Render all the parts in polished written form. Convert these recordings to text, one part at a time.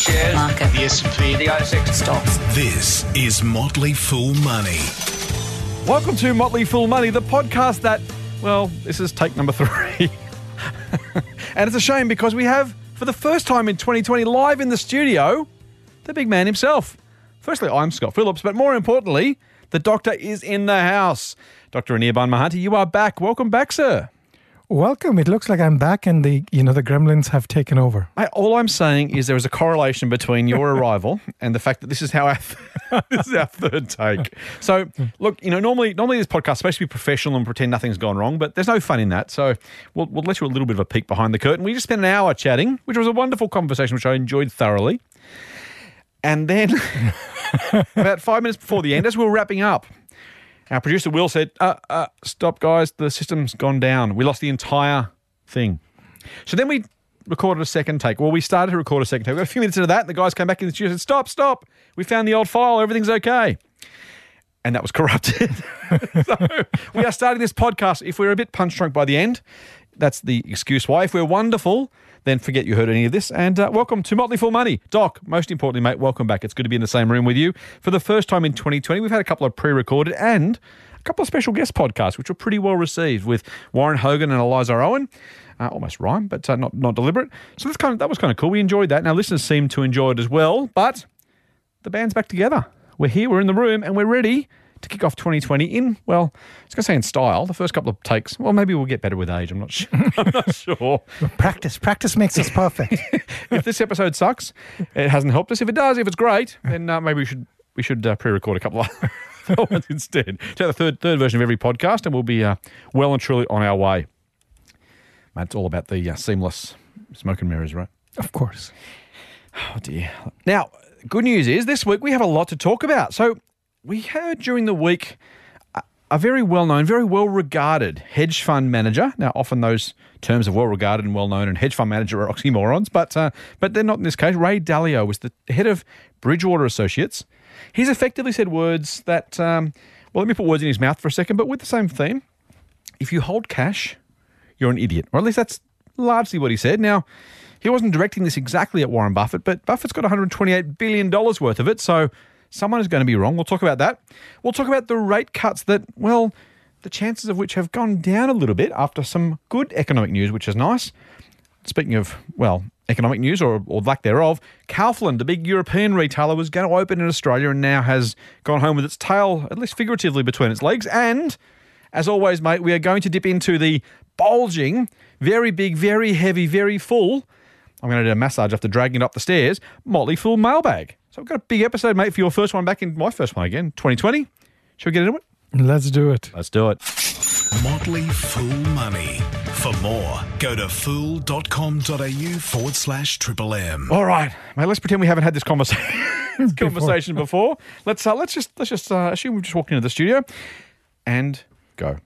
shares, market, the S&P, the ASX stocks. This is Motley Fool Money. Welcome to Motley Fool Money, the podcast that, well, this is take number 3. And it's a shame because we have, for the first time in 2020, live in the studio, the big man himself. Firstly, I'm Scott Phillips, but more importantly, the doctor is in the house. Dr. Anirban Mahanti, you are back. Welcome back, sir. Welcome. It looks like I'm back and the gremlins have taken over. All I'm saying is there is a correlation between your arrival and the fact that this is our third take. So, look, normally this podcast is supposed to be professional and pretend nothing's gone wrong, but there's no fun in that. So we'll let you a little bit of a peek behind the curtain. We just spent an hour chatting, which was a wonderful conversation, which I enjoyed thoroughly. And then about 5 minutes before the end, as we were wrapping up, our producer, Will, said, stop, guys, the system's gone down. We lost the entire thing. So then we recorded a second take. Well, we started to record a second take. We got a few minutes into that, and the guys came back in the studio and said, stop. We found the old file. Everything's okay. And that was corrupted. So we are starting this podcast. If we're a bit punch-drunk by the end, that's the excuse why. If we're wonderful, then forget you heard any of this. And welcome to Motley Fool Money. Doc, most importantly, mate, welcome back. It's good to be in the same room with you. For the first time in 2020, we've had a couple of pre-recorded and a couple of special guest podcasts, which were pretty well received with Warren Hogan and Eliza Owen. Almost rhyme, but not deliberate. So that was kind of cool. We enjoyed that. Now, listeners seem to enjoy it as well, but the band's back together. We're here, we're in the room, and we're ready to kick off 2020 in, well, I was going to say in style. The first couple of takes, well, maybe we'll get better with age. I'm not sure. Practice makes us perfect. If this episode sucks, it hasn't helped us. If it does, if it's great, then maybe we should pre-record a couple of ones instead. Take the third version of every podcast, and we'll be well and truly on our way. Mate, it's all about the seamless smoke and mirrors, right? Of course. Oh, dear. Now, good news is this week we have a lot to talk about. So we heard during the week a very well-known, very well-regarded hedge fund manager. Now, often those terms of well-regarded and well-known and hedge fund manager are oxymorons, but they're not in this case. Ray Dalio was the head of Bridgewater Associates. He's effectively said words that, well, let me put words in his mouth for a second, but with the same theme. If you hold cash, you're an idiot. Or at least that's largely what he said. Now, he wasn't directing this exactly at Warren Buffett, but Buffett's got $128 billion worth of it, so someone is going to be wrong. We'll talk about that. We'll talk about the rate cuts that, well, the chances of which have gone down a little bit after some good economic news, which is nice. Speaking of, well, economic news or lack thereof, Kaufland, the big European retailer, was going to open in Australia and now has gone home with its tail, at least figuratively, between its legs. And, as always, mate, we are going to dip into the bulging, very big, very heavy, very full, I'm going to do a massage after dragging it up the stairs, Motley Fool mailbag. So we've got a big episode, mate, for your first one back in my first one again, 2020. Shall we get into it? Let's do it. Let's do it. Motley Fool Money. For more, go to fool.com.au/triple-M. All right, mate, let's pretend we haven't had this conversation before. Let's just assume we've just walked into the studio and go.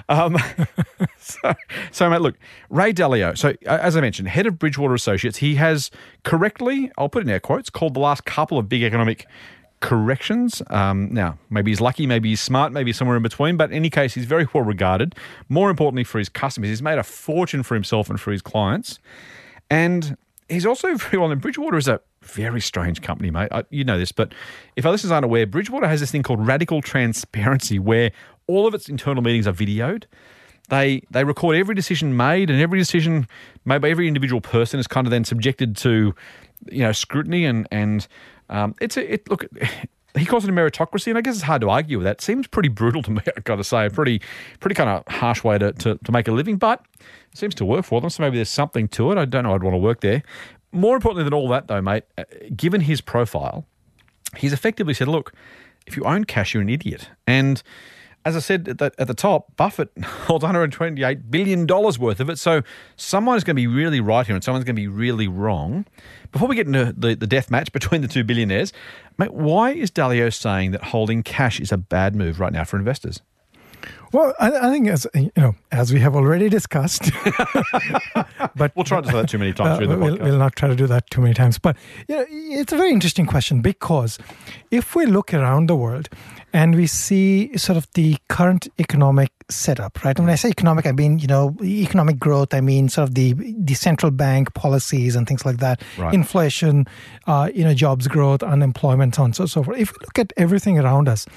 So, mate, look, Ray Dalio. So, as I mentioned, head of Bridgewater Associates, he has correctly, I'll put in air quotes, called the last couple of big economic corrections. Now, maybe he's lucky, maybe he's smart, maybe somewhere in between, but in any case, he's very well regarded. More importantly for his customers, he's made a fortune for himself and for his clients. And he's also very well known. Bridgewater is a very strange company, mate. You know this, but if our listeners aren't aware, Bridgewater has this thing called radical transparency where all of its internal meetings are videoed. They record every decision made, and every decision made by every individual person is kind of then subjected to, scrutiny and look. He calls it a meritocracy, and I guess it's hard to argue with that. It seems pretty brutal to me, I've got to say. A pretty kind of harsh way to make a living, but it seems to work for them, so maybe there's something to it. I don't know I'd want to work there. More importantly than all that, though, mate, given his profile, he's effectively said, look, if you own cash, you're an idiot. And as I said at the top, Buffett holds $128 billion worth of it, so someone is going to be really right here and someone's going to be really wrong. Before we get into the death match between the two billionaires, mate, why is Dalio saying that holding cash is a bad move right now for investors? Well, I think as we have already discussed, but We'll try to say that too many times through the podcast. we'll not try to do that too many times. But it's a very interesting question, because if we look around the world and we see sort of the current economic setup, right? And when I say economic, I mean, economic growth. I mean, sort of the central bank policies and things like that, Right. inflation, jobs growth, unemployment, so on and so forth. If we look at everything around us,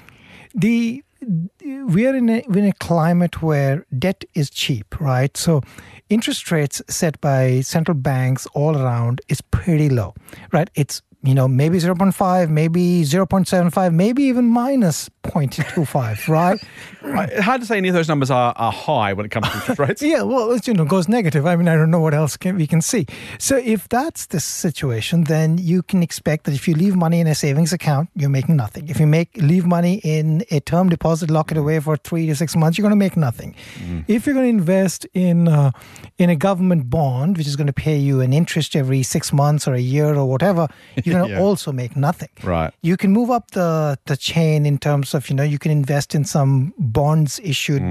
we are in a climate where debt is cheap, right? So interest rates set by central banks all around is pretty low, right? It's maybe 0.5, maybe 0.75, maybe even minus 0.25, right? It's hard to say any of those numbers are high when it comes to interest rates. Yeah, well, it goes negative. I mean, I don't know what else we can see. So if that's the situation, then you can expect that if you leave money in a savings account, you're making nothing. If you leave money in a term deposit, lock it away for 3 to 6 months, you're going to make nothing. If you're going to invest in a government bond, which is going to pay you an interest every 6 months or a year or whatever, you're going to also make nothing. Right. You can move up the chain in terms of, you can invest in some bonds issued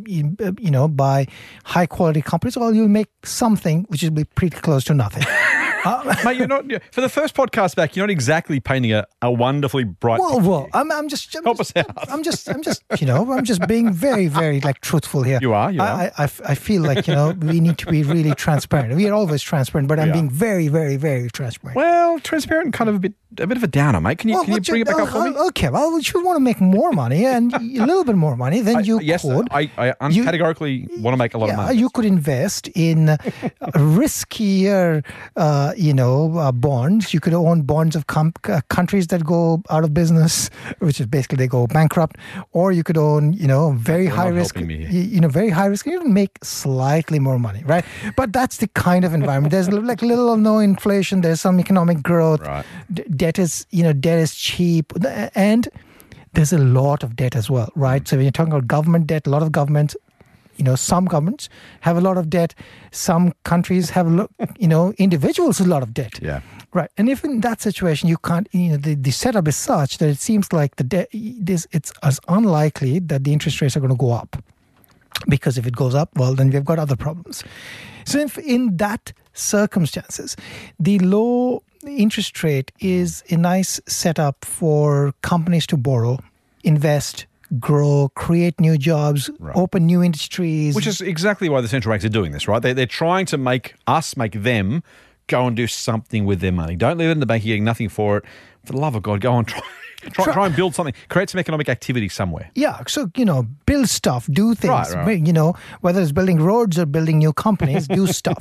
by high quality companies, or you'll make something which will be pretty close to nothing. Mate, you're not, for the first podcast back, you're not exactly painting a wonderfully bright picture. Well, I'm just Help us out. I'm just being very, very truthful here. You are. I feel like, we need to be really transparent. We are always transparent, but I'm being very, very, very transparent. Well, transparent, kind of a bit of a downer, mate. Can you bring it back up for me? Okay, well, if you want to make more money and a little bit more money, then you yes, could. I categorically want to make a lot of money. You could invest in riskier, bonds. You could own bonds of countries that go out of business, which is basically they go bankrupt. Or you could own, very high risk. Very high risk. You can make slightly more money, right? But that's the kind of environment. There's like little or no inflation. There's some economic growth. Right. Debt is cheap, and there's a lot of debt as well, right? So when you're talking about government debt, a lot of governments, some governments have a lot of debt. Some countries have, individuals a lot of debt. Yeah. Right. And if in that situation you can't, the setup is such that it seems like it's as unlikely that the interest rates are going to go up. Because if it goes up, well, then we've got other problems. So if in that circumstances, the low interest rate is a nice setup for companies to borrow, invest, grow, create new jobs, open new industries. Which is exactly why the central banks are doing this, right? They're trying to make them go and do something with their money. Don't leave it in the bank, you're getting nothing for it. For the love of God, go on, try and build something. Create some economic activity somewhere. Yeah, so, build stuff, do things. Right. Whether it's building roads or building new companies, do stuff.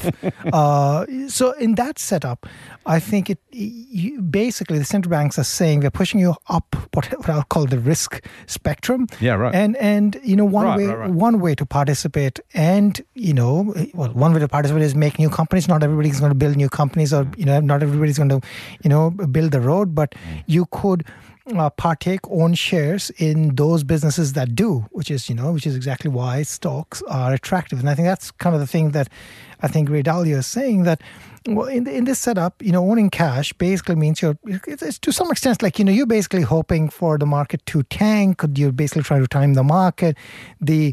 So in that setup, I think basically the central banks are saying we're pushing you up what I'll call the risk spectrum. Yeah, right. And one way to participate one way to participate is make new companies. Not everybody's going to build new companies, or not everybody's going to build the road, but you could own shares in those businesses that do, which is exactly why stocks are attractive. And I think that's kind of the thing that I think Ray Dalio is saying, that in this setup, owning cash basically means it's to some extent like, you're basically hoping for the market to tank. You're basically trying to time the market. The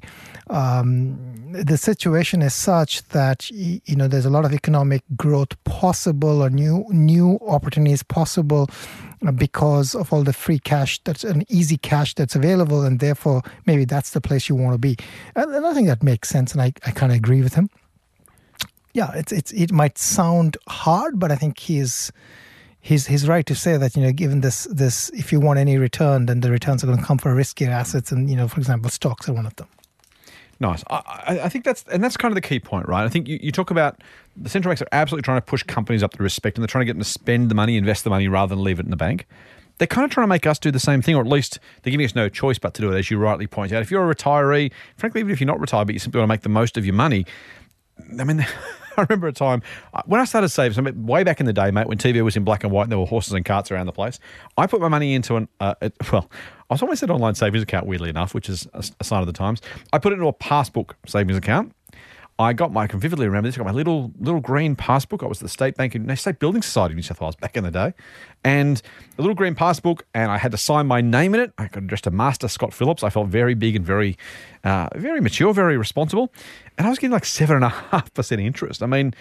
situation is such that, there's a lot of economic growth possible, or new opportunities possible because of all the free cash, that's an easy cash that's available, and therefore maybe that's the place you want to be. And I think that makes sense, and I kind of agree with him. Yeah, it might sound hard, but I think he's right to say that, given this if you want any return, then the returns are going to come for riskier assets, and for example, stocks are one of them. Nice. I think that's kind of the key point, right? I think you talk about the central banks are absolutely trying to push companies up the risk spectrum. They're trying to get them to spend the money, invest the money, rather than leave it in the bank. They're kind of trying to make us do the same thing, or at least they're giving us no choice but to do it, as you rightly point out. If you're a retiree, frankly, even if you're not retired, but you simply want to make the most of your money, I mean, I remember a time when I started saving, so way back in the day, mate, when TV was in black and white and there were horses and carts around the place, I put my money into I was always an online savings account, weirdly enough, which is a sign of the times. I put it into a passbook savings account. I can vividly remember this. I got my little green passbook. I was at the State Building Society of New South Wales back in the day, and a little green passbook, and I had to sign my name in it. I got addressed to Master Scott Phillips. I felt very big and very mature, very responsible, and I was getting like 7.5% interest. I mean,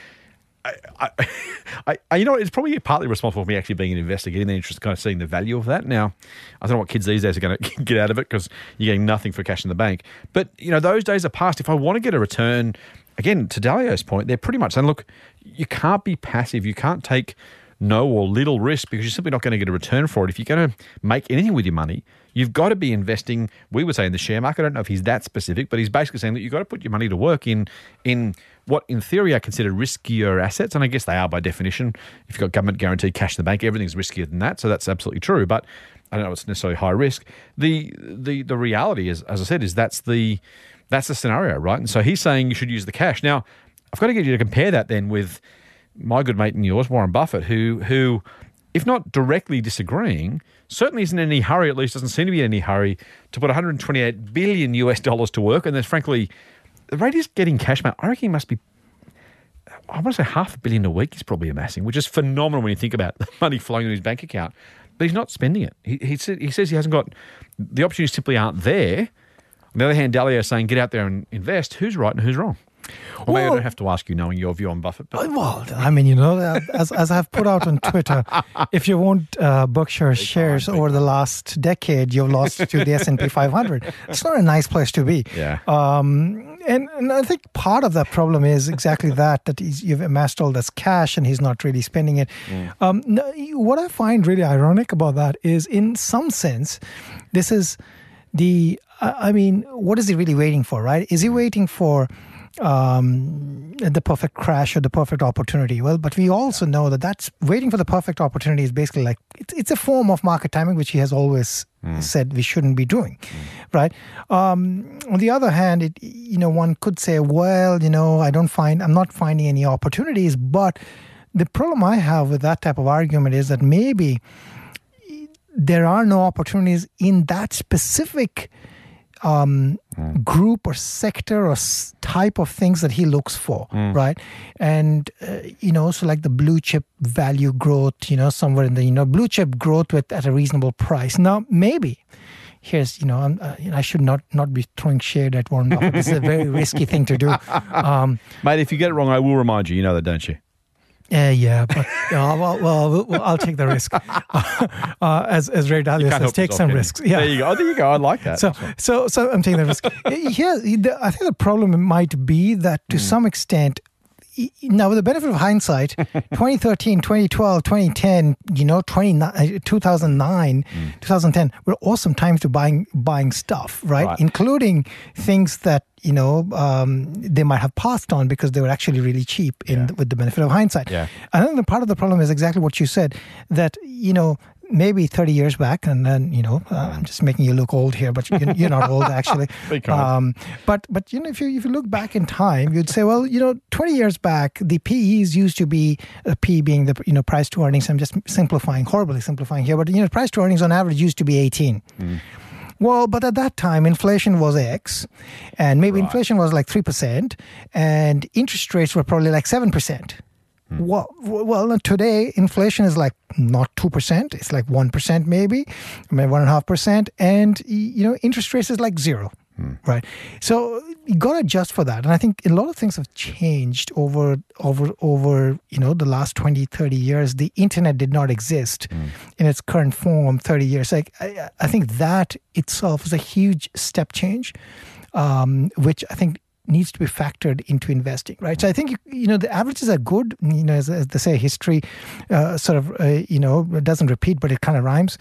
I you know, it's probably partly responsible for me actually being an investor, getting the interest, kind of seeing the value of that. Now, I don't know what kids these days are going to get out of it because you're getting nothing for cash in the bank. But, you know, those days are past. If I want to get a return, again, to Dalio's point, they're pretty much saying, look, you can't be passive. You can't take no or little risk because you're simply not going to get a return for it. If you're going to make anything with your money, you've got to be investing, we would say, in the share market. I don't know if he's that specific, but he's basically saying that you've got to put your money to work in what in theory are considered riskier assets. And I guess they are by definition. If you've got government guaranteed cash in the bank, everything's riskier than that. So that's absolutely true. But I don't know it's necessarily high risk. The reality is, as I said, is that's the scenario, right? And so he's saying you should use the cash. Now, I've got to get you to compare that then with my good mate and yours, Warren Buffett, who, if not directly disagreeing, certainly isn't in any hurry, at least doesn't seem to be in any hurry, to put $128 billion to work. And there's frankly, the rate he's getting cash, man, I reckon he must be, I want to say $500 million a week he's probably amassing, which is phenomenal when you think about the money flowing in his bank account. But he's not spending it. He says he hasn't got, the opportunities simply aren't there. On the other hand, Dalio is saying get out there and invest. Who's right and who's wrong? Or maybe I don't have to ask you, knowing your view on Buffett. But. Well, I mean, you know, as I've put out on Twitter, if you owned Berkshire shares over the last decade, you've lost to the S&P 500. It's not a nice place to be. Yeah. And I think part of that problem is exactly that you've amassed all this cash and he's not really spending it. What I find really ironic about that is, in some sense, this is what is he really waiting for, right? Is he waiting for the perfect crash or the perfect opportunity? Well, but we also know that's waiting for the perfect opportunity is basically like it's a form of market timing, which he has always said we shouldn't be doing, right? On the other hand, one could say, well, I'm not finding any opportunities. But the problem I have with that type of argument is that maybe there are no opportunities in that specific group or sector or type of things that he looks for, right? And, so like the blue chip value growth, somewhere in the, blue chip growth at a reasonable price. Now, maybe, here's, I should not be throwing shade at Warren Buffett. This is a very risky thing to do. Mate, if you get it wrong, I will remind you. You know that, don't you? Yeah, but well, I'll take the risk. As Ray Dalio says, take some risks. Yeah, there you go. I like that. So I'm taking the risk. Here, I think the problem might be that to some extent, now with the benefit of hindsight, 2013, 2012, 2010, 2009, 2010 were awesome times to buying stuff, right? Including things that they might have passed on because they were actually really cheap with the benefit of hindsight. Yeah. I think part of the problem is exactly what you said, that maybe 30 years back, and then I'm just making you look old here, but you're not old actually. But if you look back in time, you'd say, well, 20 years back, the PEs used to be P being the price to earnings. I'm just horribly simplifying here, but price to earnings on average used to be 18. Well, but at that time, inflation was X, and maybe inflation was like 3%, and interest rates were probably like 7%. Well, today, inflation is like not 2%, it's like 1% maybe, 1.5%, and, interest rates is like 0. Right. So you got to adjust for that. And I think a lot of things have changed over the last 20, 30 years. The internet did not exist in its current form 30 years. Like I think that itself is a huge step change, which I think needs to be factored into investing, right? So I think, the averages are good, as they say, history doesn't repeat, but it kind of rhymes.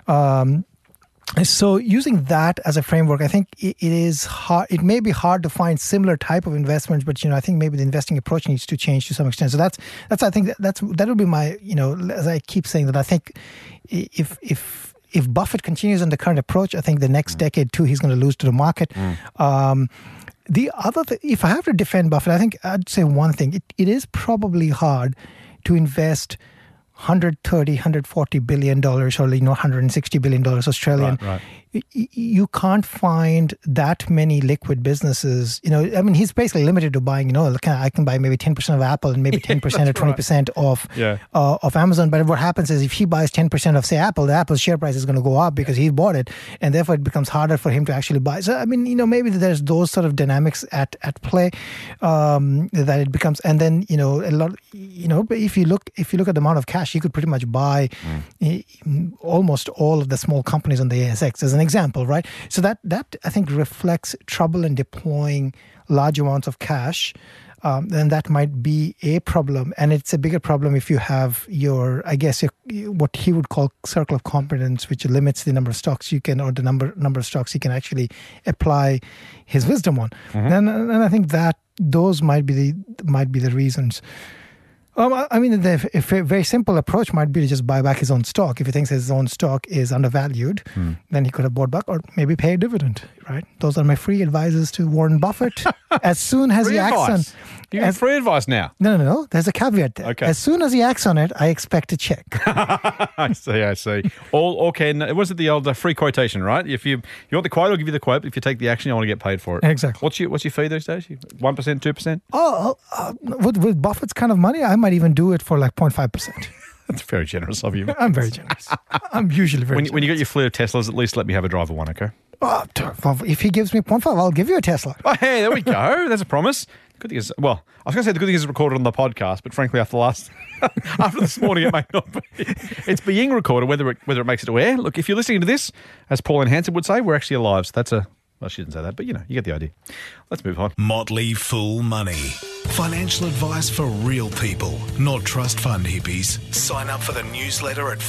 So using that as a framework, I think it is hard. It may be hard to find similar type of investments, but I think maybe the investing approach needs to change to some extent. So that's I think that would be my as I keep saying that I think if Buffett continues on the current approach, I think the next decade too he's going to lose to the market. The other if I have to defend Buffett, I think I'd say one thing: it is probably hard to invest $130, $140 billion or $160 billion Australian you can't find that many liquid businesses. I mean, he's basically limited to buying. I can buy maybe 10% of Apple and maybe 10% or 20% of Amazon. But what happens is if he buys 10% of, say, Apple, the Apple share price is going to go up because he bought it, and therefore it becomes harder for him to actually buy. So I mean, maybe there's those sort of dynamics at play that it becomes, and then a lot. But if you look at the amount of cash, you could pretty much buy almost all of the small companies on the ASX as an example, right? So that I think reflects trouble in deploying large amounts of cash. Then that might be a problem, and it's a bigger problem if you have what he would call circle of competence, which limits the number of stocks you can, or the number of stocks you can actually apply his wisdom on. And I think that those might be the reasons. I mean, a very simple approach might be to just buy back his own stock. If he thinks his own stock is undervalued, then he could have bought back, or maybe pay a dividend, right? Those are my free advices to Warren Buffett. As soon as he acts on... You have free advice now? No. There's a caveat there. Okay. As soon as he acts on it, I expect a check. I see. All okay. Was it the old free quotation, right? If you want the quote, I'll give you the quote. But if you take the action, I want to get paid for it. Exactly. What's your fee these days? 1%, 2%? With Buffett's kind of money, I might even do it for like 0.5%. That's very generous of you. I'm very generous. I'm usually very generous. When you get your fleet of Teslas, at least let me have a driver one, okay? If he gives me 0.5, I'll give you a Tesla. Oh, hey, there we go. That's a promise. Good thing is, well, I was going to say the good thing is it's recorded on the podcast, but frankly, after this morning, it may not be. It's being recorded, whether it makes it to air. Look, if you're listening to this, as Paul and Hanson would say, we're actually alive. So that's well, she didn't say that, but you get the idea. Let's move on. Motley Fool Money. Financial advice for real people, not trust fund hippies. Sign up for the newsletter at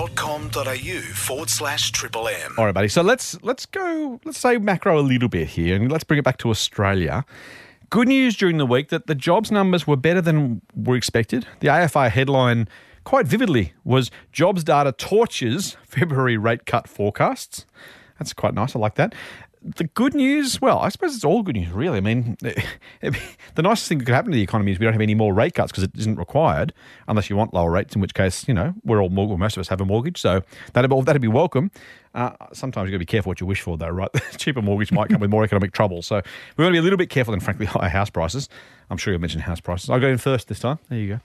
fool.com.au/MMM. All right, buddy. So let's say macro a little bit here, and let's bring it back to Australia. Good news during the week that the jobs numbers were better than were expected. The AFR headline, quite vividly, was jobs data torches February rate cut forecasts. That's quite nice. I like that. The good news, well, I suppose it's all good news, really. I mean, the nicest thing that could happen to the economy is we don't have any more rate cuts because it isn't required, unless you want lower rates, in which case, most of us have a mortgage, so that'd be welcome. Sometimes you've got to be careful what you wish for, though, right? The cheaper mortgage might come with more economic trouble. So we're going to be a little bit careful than, frankly, higher house prices. I'm sure you'll mention house prices. I'll go in first this time. There you go.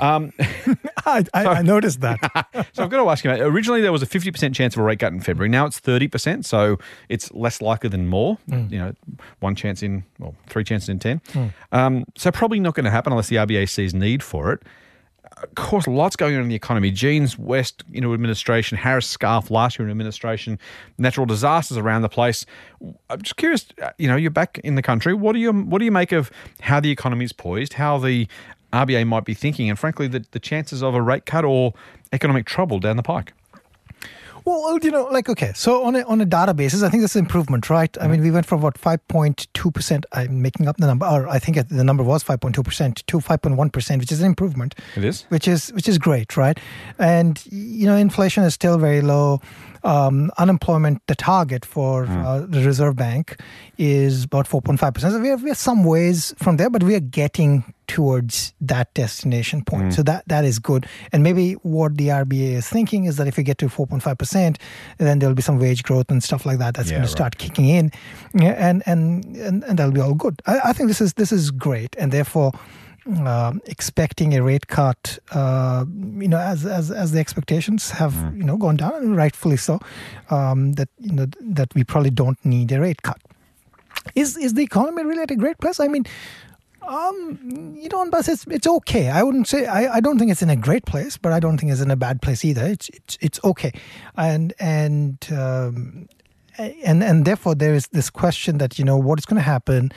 I noticed that. So I've got to ask you, mate, originally there was a 50% chance of a rate cut in February. Now it's 30%, so it's less likely than more. One chance in, 3 chances in 10. So probably not going to happen unless the RBA sees need for it. Of course, lots going on in the economy. Jeans West into administration, Harris Scarf last year in administration, natural disasters around the place. I'm just curious, you're back in the country. What do you make of how the economy is poised, how the RBA might be thinking, and frankly, the chances of a rate cut or economic trouble down the pike? Well, okay, so on a data basis, I think that's an improvement, right? I mean, we went from 5.2%, I'm making up the number, or I think the number was 5.2% to 5.1%, which is an improvement. It is? Which is great, right? And, inflation is still very low. Unemployment, the target for the Reserve Bank is about 4.5%. So we are some ways from there, but we are getting towards that destination point. So that is good. And maybe what the RBA is thinking is that if we get to 4.5%, then there'll be some wage growth and stuff like that that's going to start kicking in, and that'll be all good. I think this is great, and therefore expecting a rate cut, as the expectations have gone down, and rightfully so, that we probably don't need a rate cut. Is the economy really at a great place? I mean, it's okay. I wouldn't say I don't think it's in a great place, but I don't think it's in a bad place either. It's okay, and therefore there is this question that what is going to happen.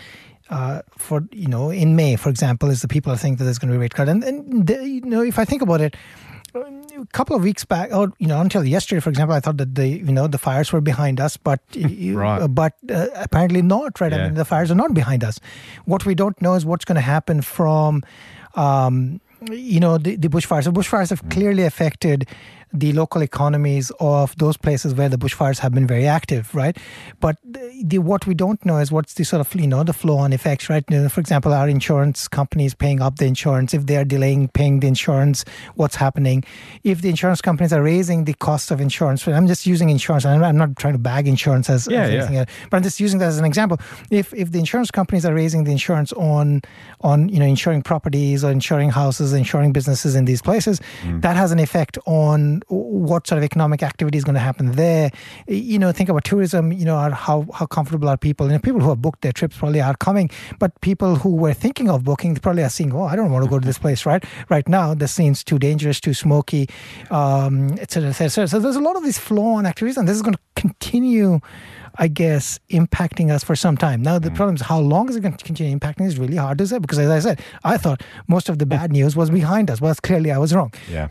In May, for example, is the people think that there's going to be a rate cut, and if I think about it, a couple of weeks back, or until yesterday, for example, I thought that the fires were behind us, but but apparently not, right? Yeah. I mean, the fires are not behind us. What we don't know is what's going to happen from the bushfires. The bushfires have clearly affected the local economies of those places where the bushfires have been very active, right? But what we don't know is what's the sort of, the flow-on effects, right? For example, are insurance companies paying up the insurance? If they are delaying paying the insurance, what's happening? If the insurance companies are raising the cost of insurance, I'm just using insurance, I'm not trying to bag insurance as anything else, but I'm just using that as an example. If the insurance companies are raising the insurance on insuring properties or insuring houses, insuring businesses in these places, that has an effect on what sort of economic activity is going to happen there. Think about tourism, how comfortable are people? People who have booked their trips probably are coming, but people who were thinking of booking probably are saying, I don't want to go to this place right now. This seems too dangerous, too smoky, et cetera, et cetera. So there's a lot of these flow-on activities, and this is going to continue, I guess, impacting us for some time. Now, the problem is how long is it going to continue impacting is really hard to say, because as I said, I thought most of the bad news was behind us. Well, clearly I was wrong. Yeah.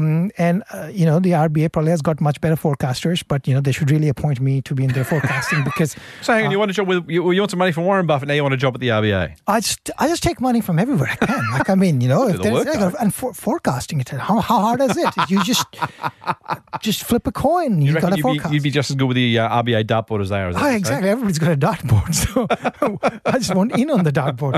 The RBA probably has got much better forecasters, but, they should really appoint me to be in their forecasting because... So hang on, you want a job with, you want some money from Warren Buffett, now you want a job at the RBA? I just take money from everywhere I can. If there's... And forecasting it, how hard is it? You just flip a coin. You got a forecast. You'd be just as good with the RBA dartboard as they are. Exactly. Everybody's got a dartboard, so I just want in on the dartboard.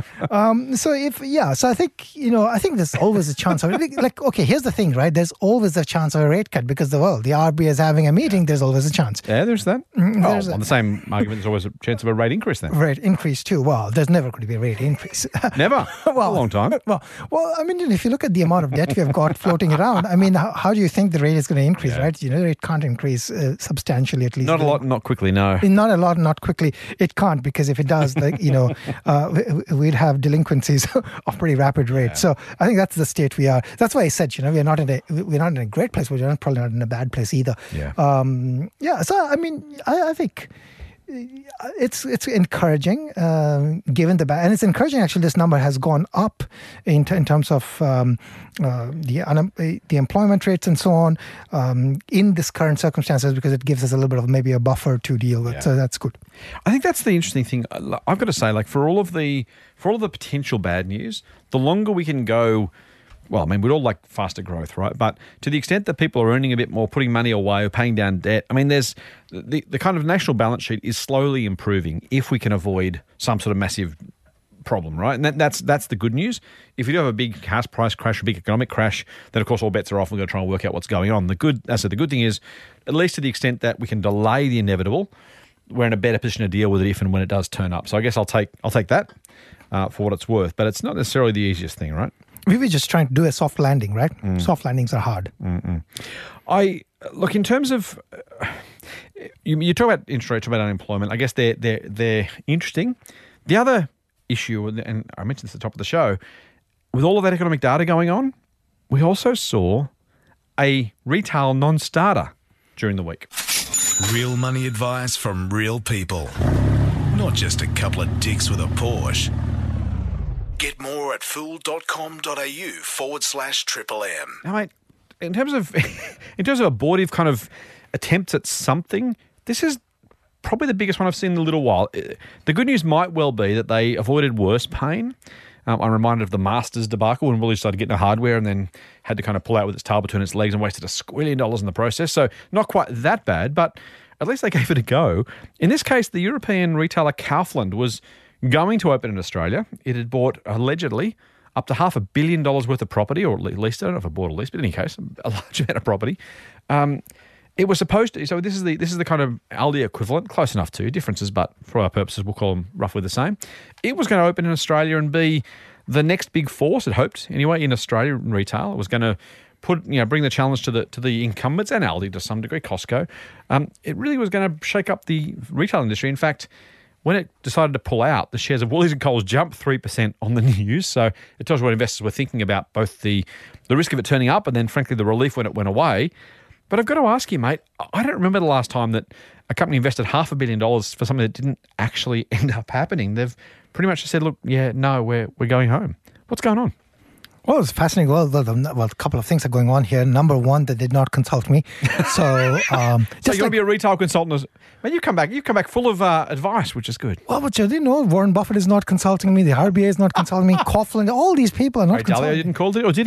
So I think there's always a chance of it. Okay, here's the thing, right? There's always a chance of a rate cut because the RBA is having a meeting. There's always a chance. Yeah, there's that. On the same argument, there's always a chance of a rate increase then. Rate increase too. Well, there's never going to be a rate increase. Never. A long time. Well, if you look at the amount of debt we have got floating around, how do you think the rate is going to increase, right? The rate can't increase substantially, at least. Not a lot, not quickly, no. Not a lot, not quickly. It can't, because if it does, we'd have delinquencies of pretty rapid rate. Yeah. So I think that's the state we are. That's why I said, we're not in a great place, but we're probably not in a bad place either. Yeah. So I think it's encouraging, given the and it's encouraging. Actually, this number has gone up in terms of the employment rates and so on in this current circumstances, because it gives us a little bit of maybe a buffer to deal with. Yeah. So that's good. I think that's the interesting thing. I've got to say, for all of the potential bad news, the longer we can go. Well, we'd all like faster growth, right? But to the extent that people are earning a bit more, putting money away or paying down debt, there's the kind of national balance sheet is slowly improving if we can avoid some sort of massive problem, right? And that's the good news. If you do have a big house price crash, a big economic crash, then of course all bets are off. We're going to try and work out what's going on. The good thing is, at least to the extent that we can delay the inevitable, we're in a better position to deal with it if and when it does turn up. So I guess I'll take that for what it's worth. But it's not necessarily the easiest thing, right? We were just trying to do a soft landing, right? Soft landings are hard. Look, in terms of you talk about interest rates, about unemployment. I guess they're interesting. The other issue, and I mentioned this at the top of the show, with all of that economic data going on, we also saw a retail non-starter during the week. Real money advice from real people, not just a couple of dicks with a Porsche. Get more at fool.com.au/Triple M. Now, mate, in terms of abortive kind of attempts at something, this is probably the biggest one I've seen in a little while. The good news might well be that they avoided worse pain. I'm reminded of the Masters debacle when Willie started getting the hardware and then had to kind of pull out with its tail between its legs and wasted $1 squillion in the process. So not quite that bad, but at least they gave it a go. In this case, the European retailer Kaufland was going to open in Australia. It had bought, allegedly, up to $500 million worth of property, or at least, I don't know if it bought or leased, but in any case, a large amount of property. It was supposed to, so this is the kind of Aldi equivalent, close enough to differences, but for our purposes, we'll call them roughly the same. It was going to open in Australia and be the next big force, it hoped, anyway, in Australia in retail. It was going to bring the challenge to the incumbents and Aldi to some degree, Costco. It really was going to shake up the retail industry. In fact, when it decided to pull out, the shares of Woolies and Coles jumped 3% on the news. So it tells you what investors were thinking about both the risk of it turning up and then, frankly, the relief when it went away. But I've got to ask you, mate, I don't remember the last time that a company invested $500 million for something that didn't actually end up happening. They've pretty much said, look, we're going home. What's going on? Well, it's fascinating. Well, a couple of things are going on here. Number one, they did not consult me. So, so you're going to be a retail consultant. Man, you've come back full of advice, which is good. Well, but you didn't know Warren Buffett is not consulting me. The RBA is not consulting me. Kaufland, all these people are not consulting me. Dalio didn't call it, or did he?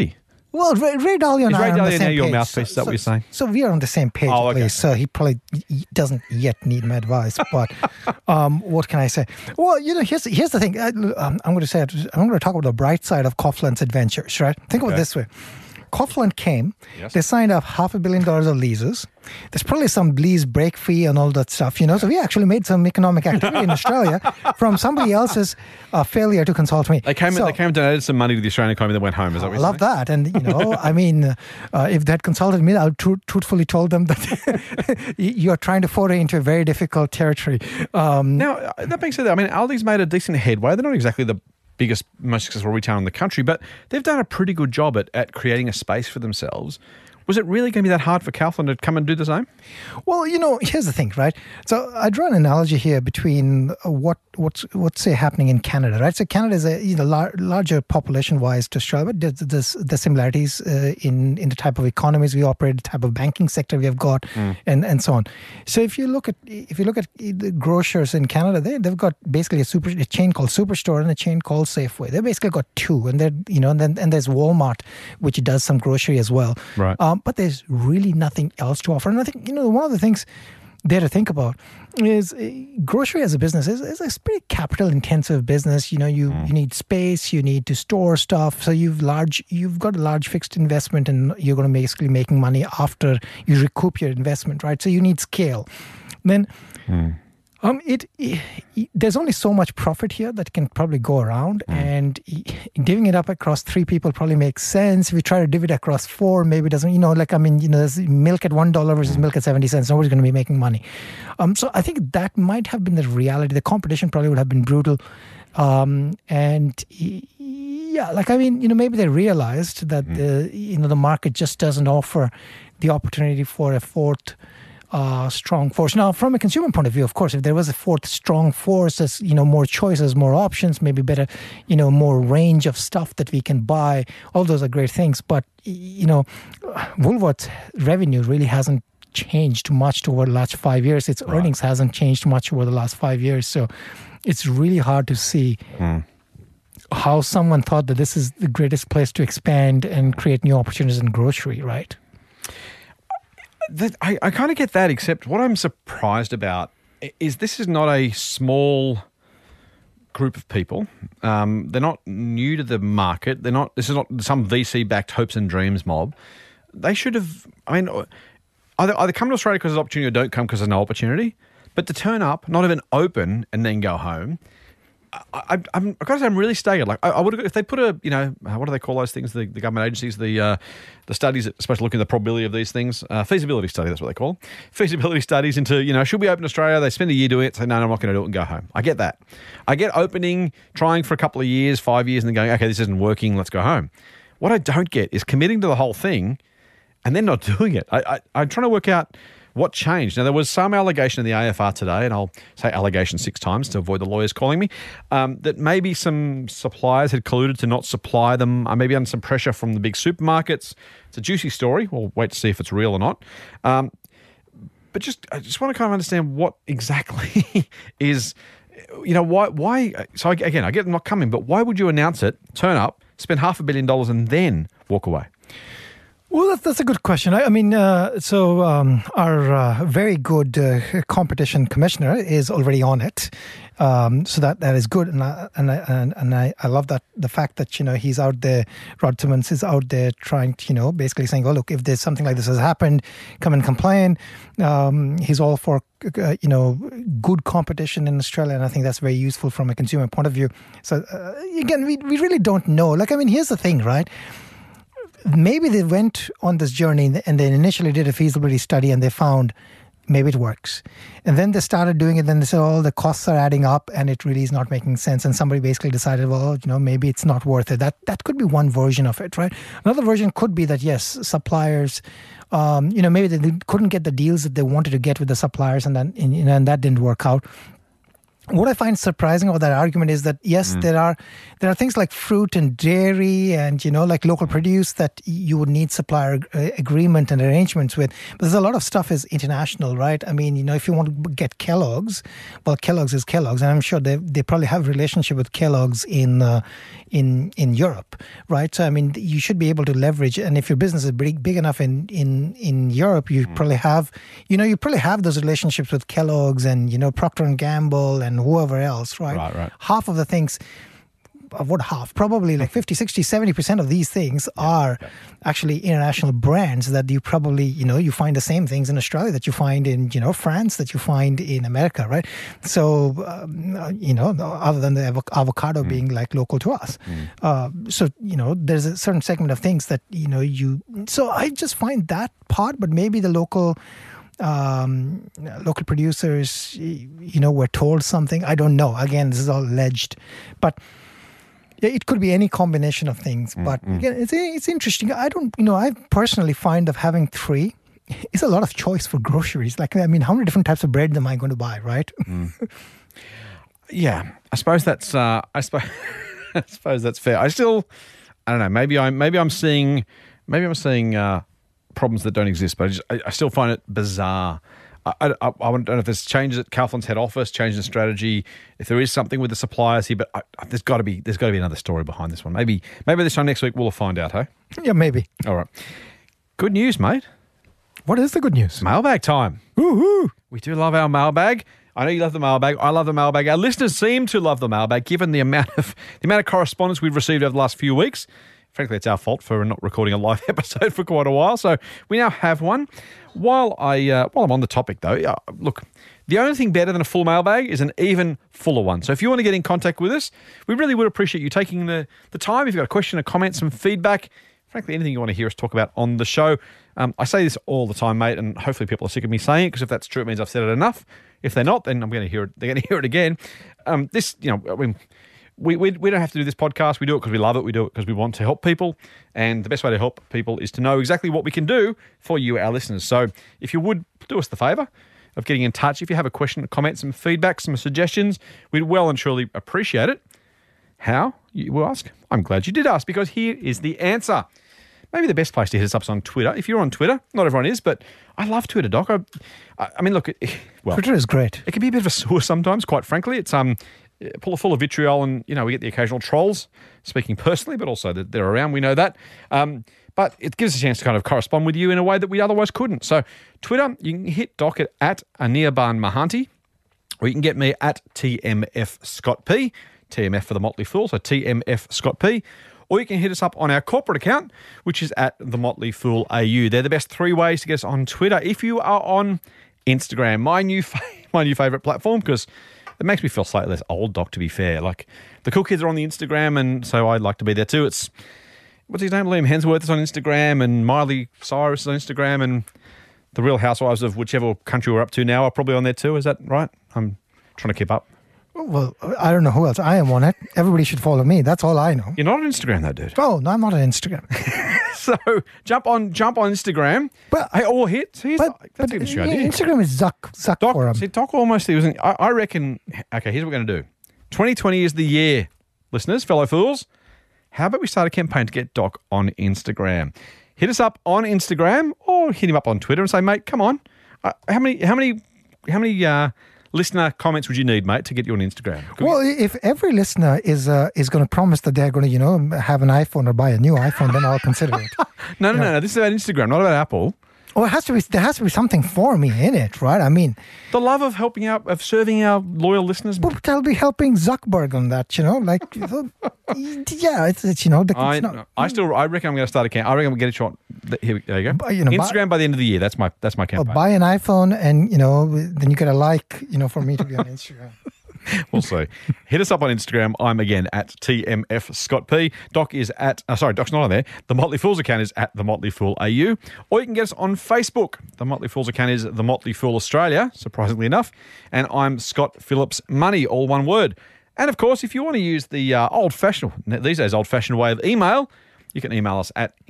Well, Ray Dalio and I are on the same page. Your mouthpiece? Is that what you're saying? So we are on the same page, at least. So he probably doesn't yet need my advice. But what can I say? Well, here's the thing. I'm going to talk about the bright side of Coughlan's adventures, right? Think of it this way. Coughlan came. Yes. They signed up $500 million of leases. There's probably some lease break fee and all that stuff, So we actually made some economic activity in Australia from somebody else's failure to consult me. They came and donated some money to the Australian economy that went home. Is that what I love that. And, I mean, if they had consulted me, I would truthfully told them that you're trying to foray into a very difficult territory. Now, that being said, I mean, Aldi's made a decent headway. They're not exactly the biggest, most successful retailer in the country, but they've done a pretty good job at creating a space for themselves. Was it really going to be that hard for Kaufland to come and do the same? Well, here's the thing, right? So I draw an analogy here between what's say happening in Canada, right? So Canada is a larger population-wise to Australia, but there's the similarities in the type of economies we operate, the type of banking sector we have got, and so on. So if you look at the grocers in Canada, they've got basically a chain called Superstore and a chain called Safeway. They've basically got two, and and there's Walmart, which does some grocery as well. Right. But there's really nothing else to offer. And I think, one of the things there to think about is grocery as a business is a pretty capital-intensive business. You need space, you need to store stuff. So you've got a large fixed investment, and you're going to basically making money after you recoup your investment, right? So you need scale. Then there's only so much profit here that can probably go around, and divvying it up across 3 people probably makes sense. If you try to divvy it across 4, maybe it doesn't. There's milk at $1 versus milk at 70 cents. Nobody's going to be making money. So I think that might have been the reality. The competition probably would have been brutal, maybe they realized that the market just doesn't offer the opportunity for a fourth strong force. Now, from a consumer point of view, of course, if there was a fourth strong force, there's more choices, more options, maybe better, more range of stuff that we can buy. All those are great things, but Woolworths' revenue really hasn't changed much over the last 5 years. Its earnings hasn't changed much over the last 5 years, so it's really hard to see how someone thought that this is the greatest place to expand and create new opportunities in grocery, right? I kind of get that, except what I'm surprised about is this is not a small group of people. They're not new to the market. This is not some VC-backed hopes and dreams mob. They should have, either come to Australia because there's opportunity or don't come because there's no opportunity. But to turn up, not even open, and then go home, I've got to say I'm really staggered. Like I would have, if they put what do they call those things? The government agencies, the studies that are supposed to look at the probability of these things, feasibility study. That's what they call them. Feasibility studies into should we open Australia? They spend a year doing it. Say no, I'm not going to do it and go home. I get that. I get opening, trying for a couple of years, 5 years, and then going, okay, this isn't working. Let's go home. What I don't get is committing to the whole thing and then not doing it. I'm trying to work out what changed? Now, there was some allegation in the AFR today, and I'll say allegation 6 times to avoid the lawyers calling me, that maybe some suppliers had colluded to not supply them, maybe under some pressure from the big supermarkets. It's a juicy story. We'll wait to see if it's real or not. But I just want to kind of understand what exactly is, why. So again, I get them not coming, but why would you announce it, turn up, spend $500 million and then walk away? Well, that's a good question. Our very good competition commissioner is already on it, so that is good, and I love that the fact that he's out there. Rod Simmons is out there trying to basically saying, "Oh, look, if there's something like this has happened, come and complain." He's all for good competition in Australia, and I think that's very useful from a consumer point of view. So again, we really don't know. Here's the thing, right? Maybe they went on this journey and they initially did a feasibility study and they found maybe it works. And then they started doing it, then they said, the costs are adding up and it really is not making sense. And somebody basically decided, maybe it's not worth it. That could be one version of it, right? Another version could be that, yes, suppliers, maybe they couldn't get the deals that they wanted to get with the suppliers and then, and that didn't work out. what I find surprising about that argument is that yes, there are things like fruit and dairy and like local produce that you would need supplier agreement and arrangements with. But there's a lot of stuff is international, right? I mean, if you want to get Kellogg's, well, Kellogg's is Kellogg's, and I'm sure they probably have a relationship with Kellogg's in Europe, right? So I mean, you should be able to leverage, and if your business is big enough in Europe, you probably have those relationships with Kellogg's and Procter and Gamble and whoever else, right? Right. Half of the things, what half? Probably like 50, 60, 70% of these things are actually international brands that you probably, you find the same things in Australia that you find in, France, that you find in America, right? So, other than the avocado being like local to us. So, there's a certain segment of things that, so I just find that part, but maybe the local producers, were told something. I don't know. Again, this is all alleged, but it could be any combination of things. But again, it's interesting. I personally find of having 3 is a lot of choice for groceries. Like, I mean, how many different types of bread am I going to buy, right? Yeah, I suppose that's I suppose that's fair. I don't know. Maybe I'm seeing problems that don't exist, but I still find it bizarre. I don't know if there's changes at Kaufland's head office, change in strategy, if there is something with the suppliers here, but there's got to be another story behind this one. Maybe this time next week we'll find out, hey? Yeah, maybe. All right. Good news, mate. What is the good news? Mailbag time. Woohoo! We do love our mailbag. I know you love the mailbag. I love the mailbag. Our listeners seem to love the mailbag, given the amount of correspondence we've received over the last few weeks. Frankly, it's our fault for not recording a live episode for quite a while. So we now have one. While I'm on the topic, though, look, the only thing better than a full mailbag is an even fuller one. So if you want to get in contact with us, we really would appreciate you taking the time. If you've got a question, a comment, some feedback, frankly, anything you want to hear us talk about on the show. I say this all the time, mate, and hopefully people are sick of me saying it, because if that's true, it means I've said it enough. If they're not, then I'm going to hear it. They're going to hear it again. We don't have to do this podcast. We do it because we love it. We do it because we want to help people. And the best way to help people is to know exactly what we can do for you, our listeners. So if you would do us the favour of getting in touch, if you have a question, a comment, some feedback, some suggestions, we'd well and truly appreciate it. How, you will ask? I'm glad you did ask, because here is the answer. Maybe the best place to hit us up is on Twitter. If you're on Twitter, not everyone is, but I love Twitter, Doc. I mean, look, Twitter is great. It can be a bit of a sewer sometimes, quite frankly. It's full of vitriol, and we get the occasional trolls, speaking personally, but also that they're around. We know that. But it gives us a chance to kind of correspond with you in a way that we otherwise couldn't. So Twitter, you can hit Doc at Anirban Mahanti, or you can get me at TMF Scott P, TMF for the Motley Fool, so TMF Scott P, or you can hit us up on our corporate account, which is at the Motley Fool AU. They're the best 3 ways to get us on Twitter. If you are on Instagram, my new favourite platform, because it makes me feel slightly less old, Doc, to be fair. Like, the cool kids are on the Instagram, and so I'd like to be there too. It's, what's his name? Liam Hemsworth is on Instagram, and Miley Cyrus is on Instagram, and the Real Housewives of whichever country we're up to now are probably on there too. Is that right? I'm trying to keep up. Well, I don't know who else. I am on it. Everybody should follow me. That's all I know. You're not on Instagram, though, dude. Oh, no, I'm not on Instagram. So jump on Instagram. But hey, or hit. But Instagram is Zuck Doc, for him. See, Doc almost. I reckon. Okay, here's what we're going to do. 2020 is the year, listeners, fellow fools. How about we start a campaign to get Doc on Instagram? Hit us up on Instagram, or hit him up on Twitter and say, mate, come on. How many listener comments would you need, mate, to get you on Instagram? Well, if every listener is going to promise that they're going to, have an iPhone or buy a new iPhone, then I'll consider it. No. This is about Instagram, not about Apple. Oh, there has to be something for me in it, right? I mean, the love of helping out, of serving our loyal listeners. But I'll be helping Zuckerberg on that, like, yeah, it's I reckon I'm going to start a campaign. I reckon we'll get a shot. There you go. Instagram by the end of the year. That's my campaign. Buy an iPhone, and then you get a like, for me to be on Instagram. We'll see. Hit us up on Instagram. I'm again at TMF Scott P. Doc is at, Doc's not on there. The Motley Fools account is at The Motley Fool AU. Or you can get us on Facebook. The Motley Fools account is The Motley Fool Australia, surprisingly enough. And I'm Scott Phillips Money, all one word. And of course, if you want to use the these days old-fashioned way of email, you can email us at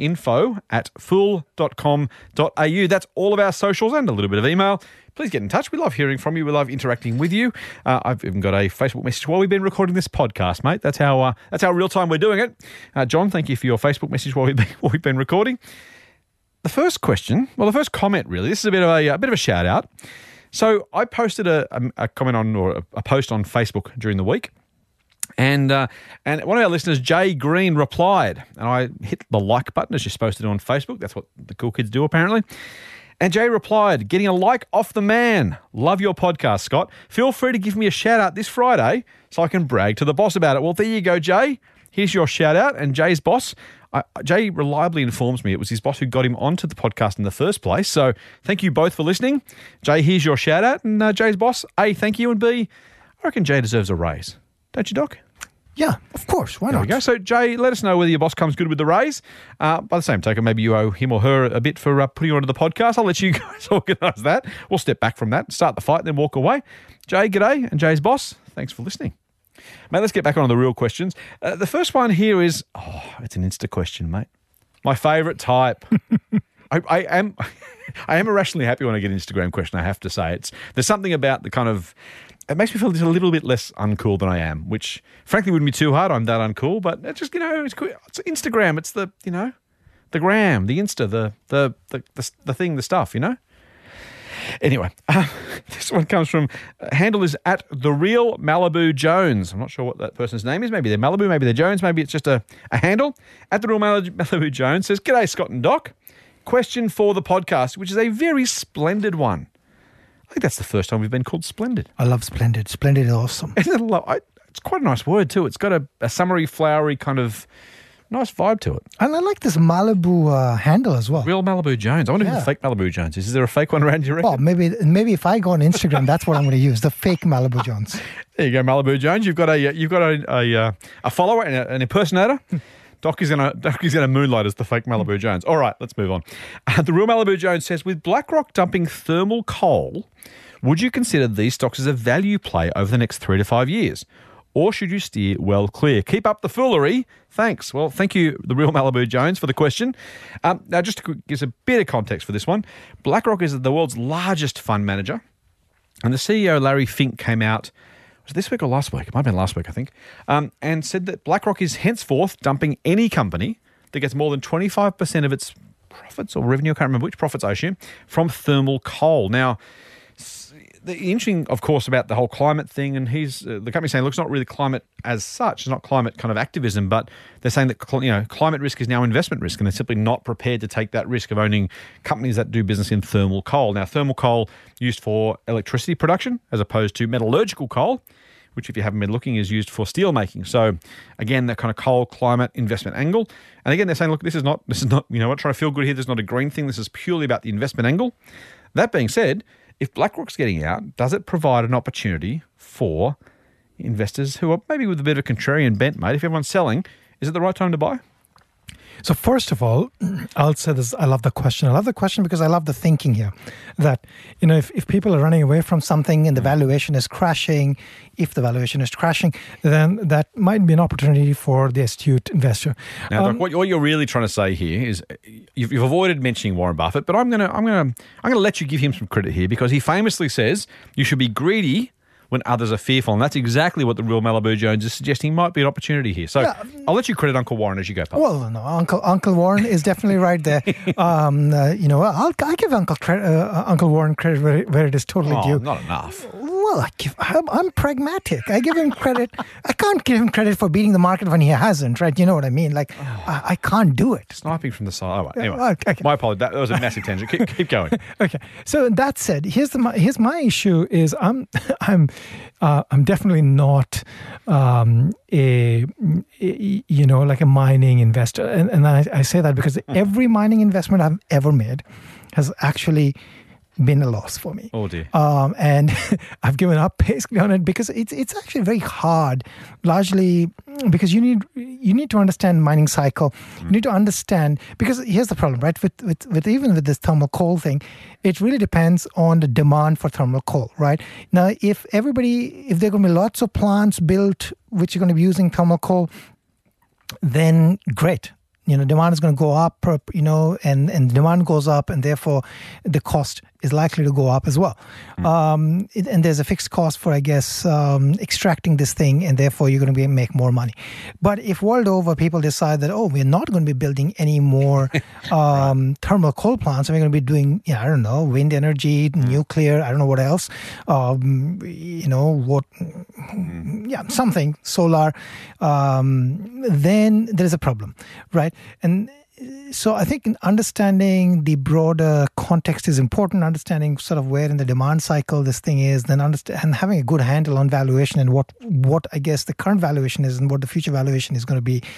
info@fool.com.au. That's all of our socials and a little bit of email. Please get in touch. We love hearing from you. We love interacting with you. I've even got a Facebook message while we've been recording this podcast, mate. That's how real time we're doing it. John, thank you for your Facebook message while we've been recording. The first comment, really. This is a bit of a shout out. So I posted a comment or a post on Facebook during the week. And one of our listeners, Jay Green, replied. And I hit the like button, as you're supposed to do on Facebook. That's what the cool kids do, apparently. And Jay replied, getting a like off the man. Love your podcast, Scott. Feel free to give me a shout out this Friday so I can brag to the boss about it. Well, there you go, Jay. Here's your shout out. And Jay's boss, Jay reliably informs me it was his boss who got him onto the podcast in the first place. So thank you both for listening. Jay, here's your shout out. And Jay's boss, A, thank you. And B, I reckon Jay deserves a raise. Don't you, Doc? Yeah, of course. Why not? There we go. So, Jay, let us know whether your boss comes good with the raise. By the same token, maybe you owe him or her a bit for putting you onto the podcast. I'll let you guys organise that. We'll step back from that, start the fight, and then walk away. Jay, g'day, and Jay's boss, thanks for listening. Mate, let's get back on to the real questions. The first one here is, it's an Insta question, mate. My favourite type. I am irrationally happy when I get an Instagram question, I have to say. There's something about the kind of... It makes me feel just a little bit less uncool than I am, which frankly wouldn't be too hard. I'm that uncool, but it's just, it's cool. It's Instagram. It's the gram, the Insta, the thing, the stuff, Anyway, this one comes from, handle is at The Real Malibu Jones. I'm not sure what that person's name is. Maybe they're Malibu, maybe they're Jones, maybe it's just a handle. At The Real Malibu Jones says, g'day, Scott and Doc. Question for the podcast, which is a very splendid one. I think that's the first time we've been called splendid. I love splendid. Splendid is awesome. Isn't it? It's quite a nice word too. It's got a summery, flowery kind of nice vibe to it. And I like this Malibu handle as well. Real Malibu Jones. I wonder who the fake Malibu Jones is. Is there a fake one around, you reckon? Oh, maybe if I go on Instagram, that's what I'm going to use, the fake Malibu Jones. There you go, Malibu Jones. You've got a follower and an impersonator. Doc is going to moonlight as the fake Malibu Jones. All right, let's move on. The Real Malibu Jones says, with BlackRock dumping thermal coal, would you consider these stocks as a value play over the next 3 to 5 years? Or should you steer well clear? Keep up the foolery. Thanks. Well, thank you, The Real Malibu Jones, for the question. Now, just to give us a bit of context for this one, BlackRock is the world's largest fund manager. And the CEO, Larry Fink, came out, was it this week or last week? It might have been last week, I think, and said that BlackRock is henceforth dumping any company that gets more than 25% of its profits or revenue, I can't remember which profits, I assume, from thermal coal. Now, the interesting, of course, about the whole climate thing, and the company's saying, look, it's not really climate as such, it's not climate kind of activism, but they're saying that climate risk is now investment risk, and they're simply not prepared to take that risk of owning companies that do business in thermal coal. Now, thermal coal used for electricity production as opposed to metallurgical coal, which, if you haven't been looking, is used for steel making. So, again, that kind of coal climate investment angle. And again, they're saying, look, this is not, trying to feel good here. This is not a green thing. This is purely about the investment angle. That being said, if BlackRock's getting out, does it provide an opportunity for investors who are maybe with a bit of a contrarian bent, mate? If everyone's selling, is it the right time to buy? So first of all, I'll say this, I love the question. I love the question because I love the thinking here. That, if people are running away from something and the valuation is crashing, if the valuation is crashing, then that might be an opportunity for the astute investor. Now, Doc, what you're really trying to say here is you've avoided mentioning Warren Buffett, but I'm gonna let you give him some credit here because he famously says you should be greedy when others are fearful. And that's exactly what The Real Malibu Jones is suggesting might be an opportunity here. So I'll let you credit Uncle Warren as you go, pal. Well, no, Uncle Warren is definitely right there. I'll give Uncle Warren credit where it is totally due. Not enough. Well, I'm pragmatic. I give him credit. I can't give him credit for beating the market when he hasn't, right? You know what I mean? Like, I can't do it. Sniping from the side. Oh, anyway, okay. My apologies. That was a massive tangent. Keep going. Okay. So that said, here's my issue is I'm definitely not like a mining investor, and I say that because every mining investment I've ever made has actually been a loss for me. Oh dear. And I've given up basically on it because it's actually very hard, largely because you need to understand mining cycle. You need to understand, because here's the problem, right? With even with this thermal coal thing, it really depends on the demand for thermal coal, right? Now, if there are going to be lots of plants built which are going to be using thermal coal, then great. demand is going to go up, and demand goes up, and therefore the cost is likely to go up as well. And there's a fixed cost for, I guess, extracting this thing, and therefore you're going to make more money. But if world over people decide that, we're not going to be building any more thermal coal plants, and we're going to be doing, wind energy, nuclear, I don't know what else, something, solar, then there is a problem, right? And so I think understanding the broader context is important, understanding sort of where in the demand cycle this thing is, then and having a good handle on valuation and what I guess the current valuation is and what the future valuation is going to be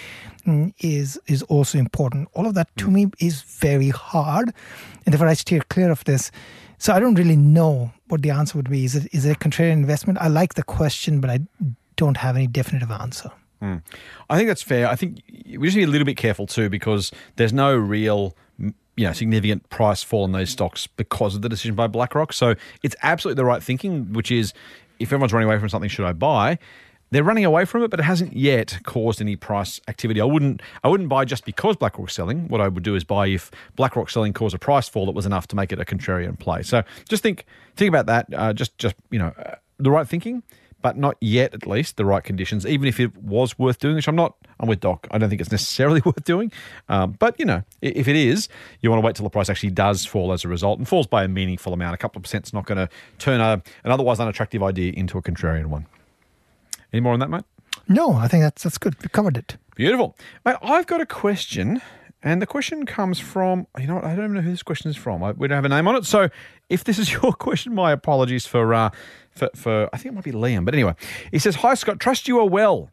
is also important. All of that to me is very hard, and therefore I steer clear of this. So I don't really know what the answer would be. Is it a contrarian investment? I like the question, but I don't have any definitive answer. I think that's fair. I think we just need to be a little bit careful too, because there's no real, significant price fall in those stocks because of the decision by BlackRock. So it's absolutely the right thinking, which is if everyone's running away from something, should I buy? They're running away from it, but it hasn't yet caused any price activity. I wouldn't buy just because BlackRock's selling. What I would do is buy if BlackRock's selling caused a price fall that was enough to make it a contrarian play. So just think about that. Just the right thinking, but not yet, at least, the right conditions, even if it was worth doing, which I'm with Doc. I don't think it's necessarily worth doing. But, if it is, you want to wait till the price actually does fall as a result, and falls by a meaningful amount. A couple of percent is not going to turn an otherwise unattractive idea into a contrarian one. Any more on that, mate? No, I think that's good. We covered it. Beautiful. Mate, I've got a question, and the question comes from, I don't even know who this question is from. We don't have a name on it. So if this is your question, my apologies for I think it might be Liam. But anyway, he says, "Hi, Scott. Trust you are well.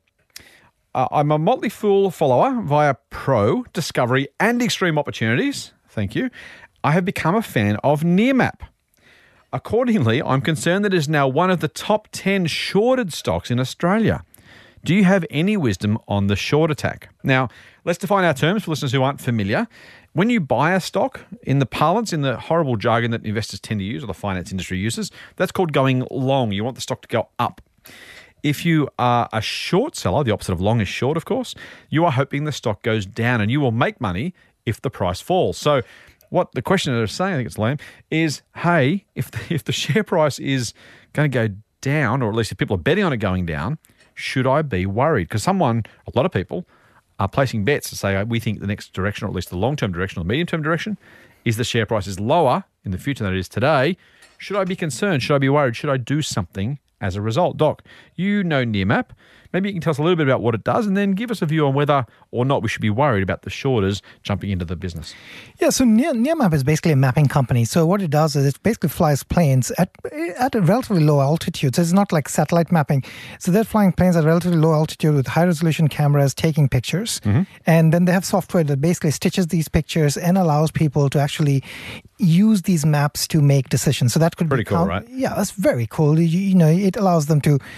I'm a Motley Fool follower via Pro, Discovery, and Extreme Opportunities. Thank you. I have become a fan of Nearmap. Accordingly, I'm concerned that it is now one of the top 10 shorted stocks in Australia. Do you have any wisdom on the short attack?" Now, let's define our terms for listeners who aren't familiar. When you buy a stock, in the parlance, in the horrible jargon that investors tend to use or the finance industry uses, that's called going long. You want the stock to go up. If you are a short seller, the opposite of long is short, of course, you are hoping the stock goes down, and you will make money if the price falls. So what the questioner is saying, I think it's Liam, is, hey, if the share price is going to go down, or at least if people are betting on it going down, should I be worried? Because a lot of people are placing bets to say, we think the next direction, or at least the long-term direction or the medium-term direction, is the share price is lower in the future than it is today. Should I be concerned? Should I be worried? Should I do something as a result? Doc, you know Nearmap. Maybe you can tell us a little bit about what it does, and then give us a view on whether or not we should be worried about the shorters jumping into the business. Yeah, so Nearmap is basically a mapping company. So what it does is it basically flies planes at a relatively low altitude. So it's not like satellite mapping. So they're flying planes at relatively low altitude with high-resolution cameras taking pictures. Mm-hmm. And then they have software that basically stitches these pictures and allows people to actually use these maps to make decisions. So that could pretty be cool, right? Yeah, that's very cool. It allows them to,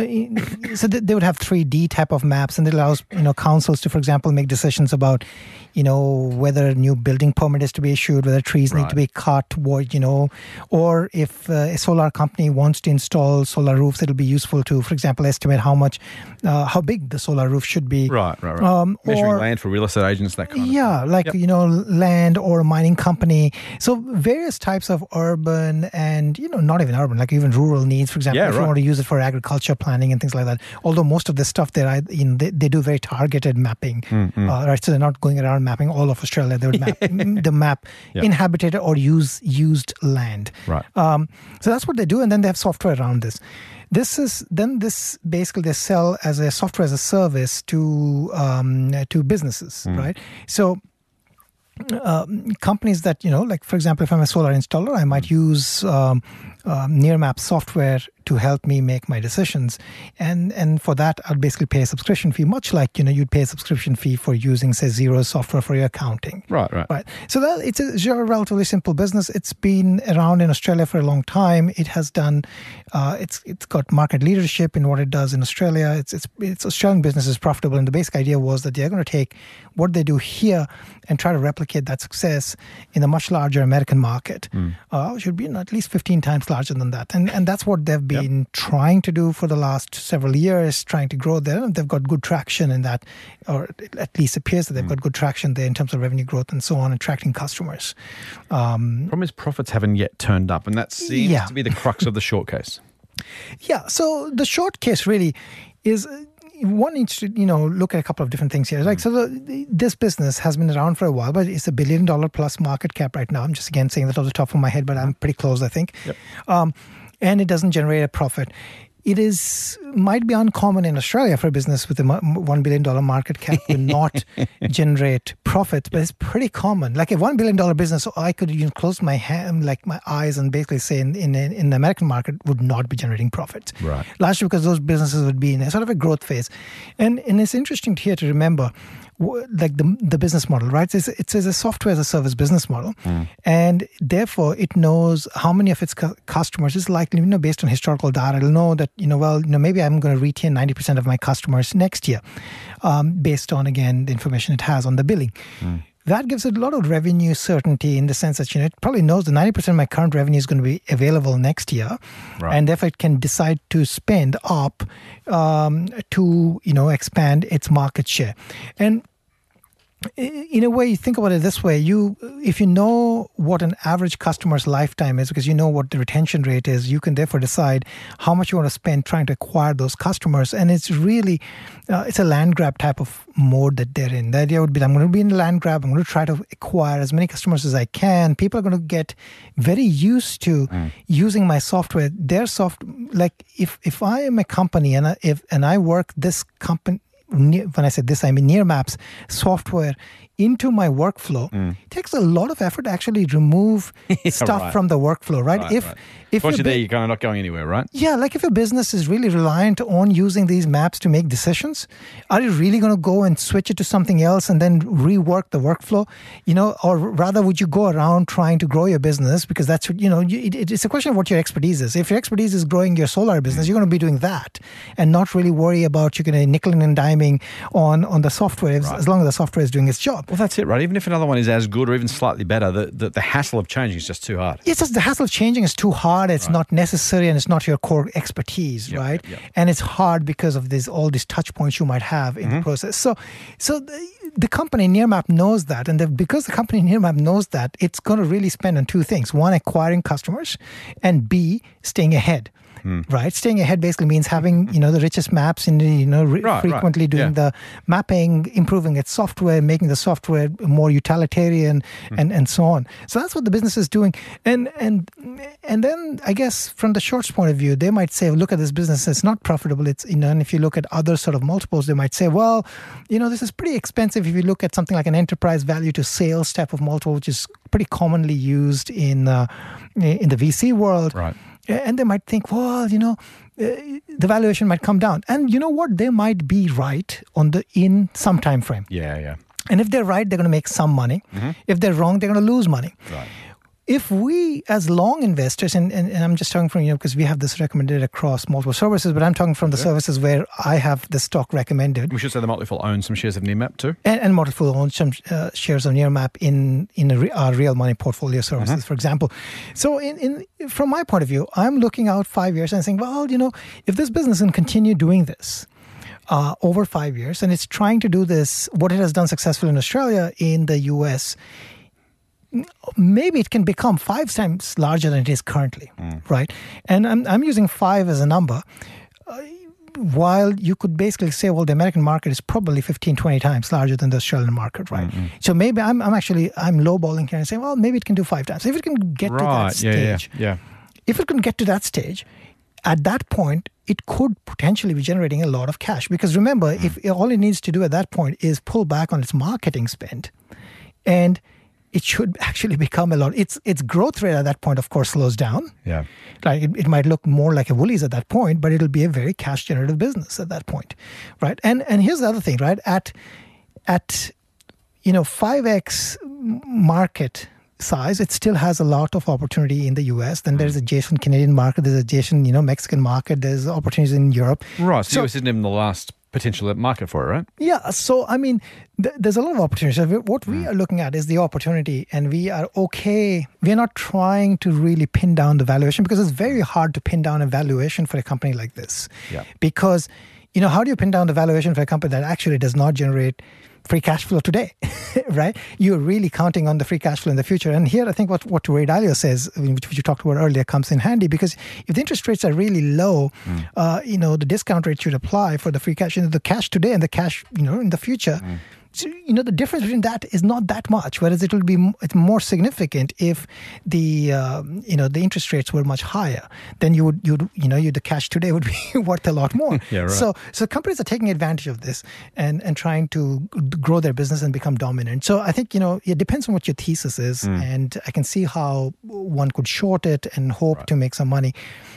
so they would have 3D type of maps, and it allows councils to, for example, make decisions about whether a new building permit is to be issued, whether trees need to be cut, or if a solar company wants to install solar roofs, it'll be useful to, for example, estimate how big the solar roof should be. Right. Measuring land for real estate agents, that kind of thing. Land or a mining company. So various types of urban and, not even urban, like even rural needs, for example, if you want to use it for agriculture planning and things like that. Although most of the stuff there, they do very targeted mapping, right? So they're not going around mapping all of Australia. They would map inhabited or used land. Right. So that's what they do, and then they have software around this. This basically they sell as a software as a service to businesses, right? So companies that, like, for example, if I'm a solar installer, I might use Nearmap software to help me make my decisions. And for that, I'll basically pay a subscription fee, much like, you'd pay a subscription fee for using, say, Xero software for your accounting. Right. So it's a relatively simple business. It's been around in Australia for a long time. It has done, it's got market leadership in what it does in Australia. Its Australian business is profitable. And the basic idea was that they're going to take what they do here and try to replicate that success in a much larger American market, which would be at least 15 times larger than that. And that's what they've been been trying to do for the last several years, trying to grow there. They've got good traction in that, or at least appears that they've got good traction there in terms of revenue growth and so on, attracting customers. Problem is profits haven't yet turned up, and that seems to be the crux of the short case. Yeah, so the short case really is... one needs to, look at a couple of different things here. Like, so this business has been around for a while, but it's $1 billion plus market cap right now. I'm just again saying that off the top of my head, but I'm pretty close, I think. Yep. And it doesn't generate a profit. It might be uncommon in Australia for a business with a $1 billion market cap to not generate profits, but it's pretty common. Like a $1 billion business, I could close my eyes and basically say in the American market would not be generating profits. Right. Largely because those businesses would be in a sort of a growth phase. And it's interesting here to remember, like the business model, right? It's a software as a service business model. And therefore it knows how many of its customers is likely, based on historical data. It'll know that, maybe I'm going to retain 90% of my customers next year, based on, again, the information it has on the billing. That gives it a lot of revenue certainty in the sense that, it probably knows that 90% of my current revenue is going to be available next year. Right. And therefore it can decide to spend up to, expand its market share. And in a way, you think about it this way, if you know what an average customer's lifetime is, because you know what the retention rate is, you can therefore decide how much you want to spend trying to acquire those customers. And it's really, it's a land grab type of mode that they're in. The idea would be, I'm going to be in the land grab, I'm going to try to acquire as many customers as I can. People are going to get very used to using my software. Like if I am a company and I work this company, when I said this, I mean Nearmap's software into my workflow. It takes a lot of effort to actually remove stuff from the workflow, right? If once you're there, you're kind of not going anywhere, right? Yeah, like if a business is really reliant on using these maps to make decisions, are you really going to go and switch it to something else and then rework the workflow? Or rather, would you go around trying to grow your business? Because that's what, it's a question of what your expertise is. If your expertise is growing your solar business, you're going to be doing that and not really worry about you're going to nickel and diming on the software as long as the software is doing its job. Well, that's it, right? Even if another one is as good or even slightly better, the hassle of changing is just too hard. It's just the hassle of changing is too hard. It's not necessary, and it's not your core expertise, right? Yep. And it's hard because of all these touch points you might have in the process. So the company Nearmap knows that, and because the company Nearmap knows that, it's going to really spend on two things: one, acquiring customers, and B, staying ahead. Right, staying ahead basically means having the richest maps in frequently doing the mapping, improving its software, making the software more utilitarian, and so on. So that's what the business is doing. And then I guess from the short's point of view, they might say, look at this business; it's not profitable. It's and if you look at other sort of multiples, they might say, well, this is pretty expensive. If you look at something like an enterprise value to sales type of multiple, which is pretty commonly used in the VC world. Right. And they might think, well, the valuation might come down. And you know what? They might be right in some time frame. Yeah. And if they're right, they're going to make some money. If they're wrong, they're going to lose money. Right. If we, as long investors, and I'm just talking from, because we have this recommended across multiple services, but I'm talking from the services where I have the stock recommended. We should say the Multiful owns some shares of Nearmap too. And Multiful owns some shares of Nearmap in our real money portfolio services, for example. So from my point of view, I'm looking out 5 years and saying, well, if this business can continue doing this, over 5 years, and it's trying to do this, what it has done successfully in Australia, in the US, maybe it can become 5 times larger than it is currently, right? And I'm using 5 as a number, while you could basically say, well, the American market is probably 15, 20 times larger than the Australian market, right? So maybe I'm lowballing here and saying, well, maybe it can do 5 times. If it can get to that stage, if it can get to that stage, at that point, it could potentially be generating a lot of cash. Because remember, if all it needs to do at that point is pull back on its marketing spend, and it should actually become a lot. Its growth rate at that point, of course, slows down. Yeah, like it might look more like a Woolies at that point, but it'll be a very cash generative business at that point, right? And here's the other thing, right? At 5x market size, it still has a lot of opportunity in the US. Then there's adjacent Canadian market, there's adjacent Mexican market, there's opportunities in Europe. Right. So the US isn't even the last potential market for it, right? Yeah. So, I mean, there's a lot of opportunities. So what we are looking at is the opportunity, and we are okay. We're not trying to really pin down the valuation, because it's very hard to pin down a valuation for a company like this. Yeah. Because, how do you pin down the valuation for a company that actually does not generate free cash flow today, right? You're really counting on the free cash flow in the future. And here, I think what Ray Dalio says, which you talked about earlier, comes in handy, because if the interest rates are really low, the discount rate should apply for the free cash, the cash today and the cash, in the future. So, the difference between that is not that much, whereas it's more significant if the interest rates were much higher. Then the cash today would be worth a lot more. Yeah, right. So companies are taking advantage of this and trying to grow their business and become dominant. So I think, it depends on what your thesis is, and I can see how one could short it and hope to make some money.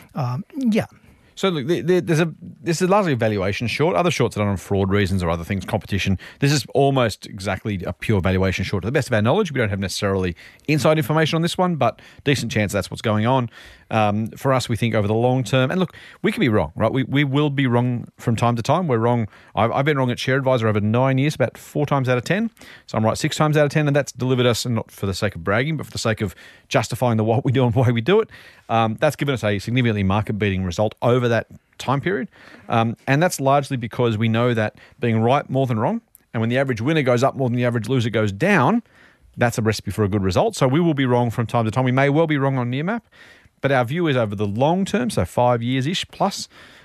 Yeah. So look, this is largely a valuation short. Other shorts are done on fraud reasons or other things, competition. This is almost exactly a pure valuation short. To the best of our knowledge, we don't have necessarily inside information on this one, but decent chance that's what's going on. For us, we think over the long term, and look, we can be wrong, right? We will be wrong from time to time. We're wrong. I've been wrong at ShareAdvisor over 9 years, about 4 times out of 10. So I'm right 6 times out of 10, and that's delivered us, and not for the sake of bragging, but for the sake of justifying what we do and why we do it. That's given us a significantly market-beating result over that time period. And that's largely because we know that being right more than wrong, and when the average winner goes up more than the average loser goes down, that's a recipe for a good result. So we will be wrong from time to time. We may well be wrong on Nearmap, but our view is over the long term, so 5 years-ish plus,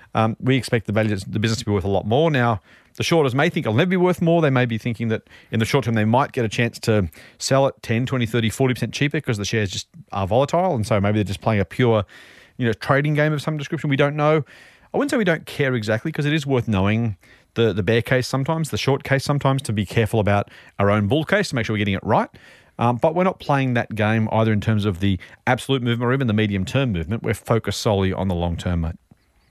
we expect the business to be worth a lot more. Now, the shorters may think it'll never be worth more. They may be thinking that in the short term they might get a chance to sell it 10, 20, 30, 40% cheaper because the shares just are volatile, and so maybe they're just playing a pure trading game of some description. We don't know. I wouldn't say we don't care exactly, because it is worth knowing the bear case sometimes, the short case sometimes, to be careful about our own bull case to make sure we're getting it right. But we're not playing that game either in terms of the absolute movement or even the medium-term movement. We're focused solely on the long term, mate.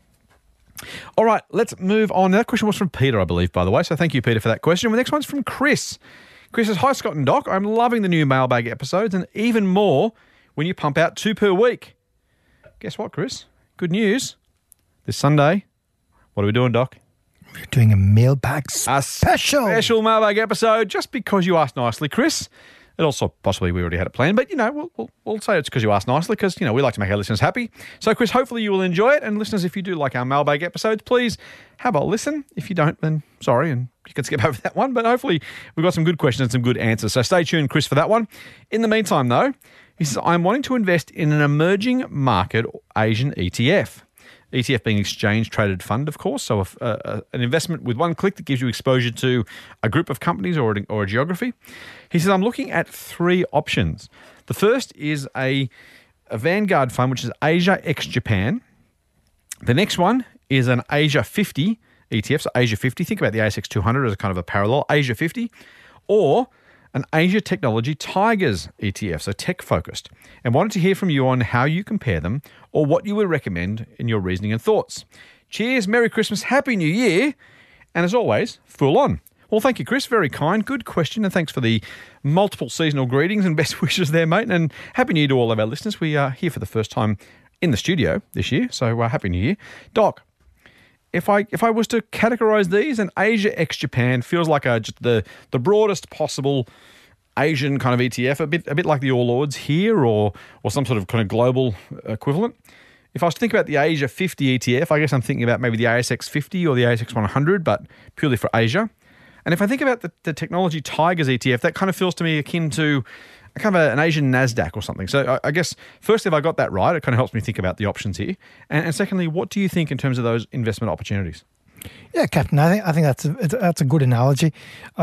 All right, let's move on. That question was from Peter, I believe, by the way. So thank you, Peter, for that question. The next one's from Chris. Chris says, "Hi, Scott and Doc. I'm loving the new mailbag episodes, and even more when you pump out 2 per week." Guess what, Chris? Good news. This Sunday, what are we doing, Doc? We're doing a mailbag special. A special mailbag episode, just because you asked nicely, Chris. It also possibly we already had it planned, but we'll say it's because you asked nicely, because we like to make our listeners happy. So, Chris, hopefully you will enjoy it. And listeners, if you do like our mailbag episodes, please have a listen. If you don't, then sorry, and you can skip over that one. But hopefully we've got some good questions and some good answers. So stay tuned, Chris, for that one. In the meantime, though, he says, "I'm wanting to invest in an emerging market Asian ETF." ETF being exchange-traded fund, of course. So an investment with one click that gives you exposure to a group of companies or a geography. He says, "I'm looking at 3 options. The first is a Vanguard fund, which is Asia ex Japan. The next one is an Asia 50 ETF, so Asia 50. Think about the ASX 200 as a kind of a parallel, Asia 50. Or an Asia Technology Tigers ETF, so tech-focused, and wanted to hear from you on how you compare them or what you would recommend in your reasoning and thoughts. Cheers, Merry Christmas, Happy New Year, and as always, full on." Well, thank you, Chris. Very kind. Good question, and thanks for the multiple seasonal greetings and best wishes there, mate, and Happy New Year to all of our listeners. We are here for the first time in the studio this year, so Happy New Year. Doc, if I was to categorize these, an Asia ex Japan feels like just the broadest possible Asian kind of ETF, a bit like the All Ords here, or some sort of kind of global equivalent. If I was to think about the Asia 50 ETF, I guess I'm thinking about maybe the ASX 50 or the ASX 100, but purely for Asia. And if I think about the Technology Tigers ETF, that kind of feels to me akin to kind of an Asian NASDAQ or something. So I guess, firstly, if I got that right, it kind of helps me think about the options here. And secondly, what do you think in terms of those investment opportunities? Yeah, Captain, I think that's a good analogy,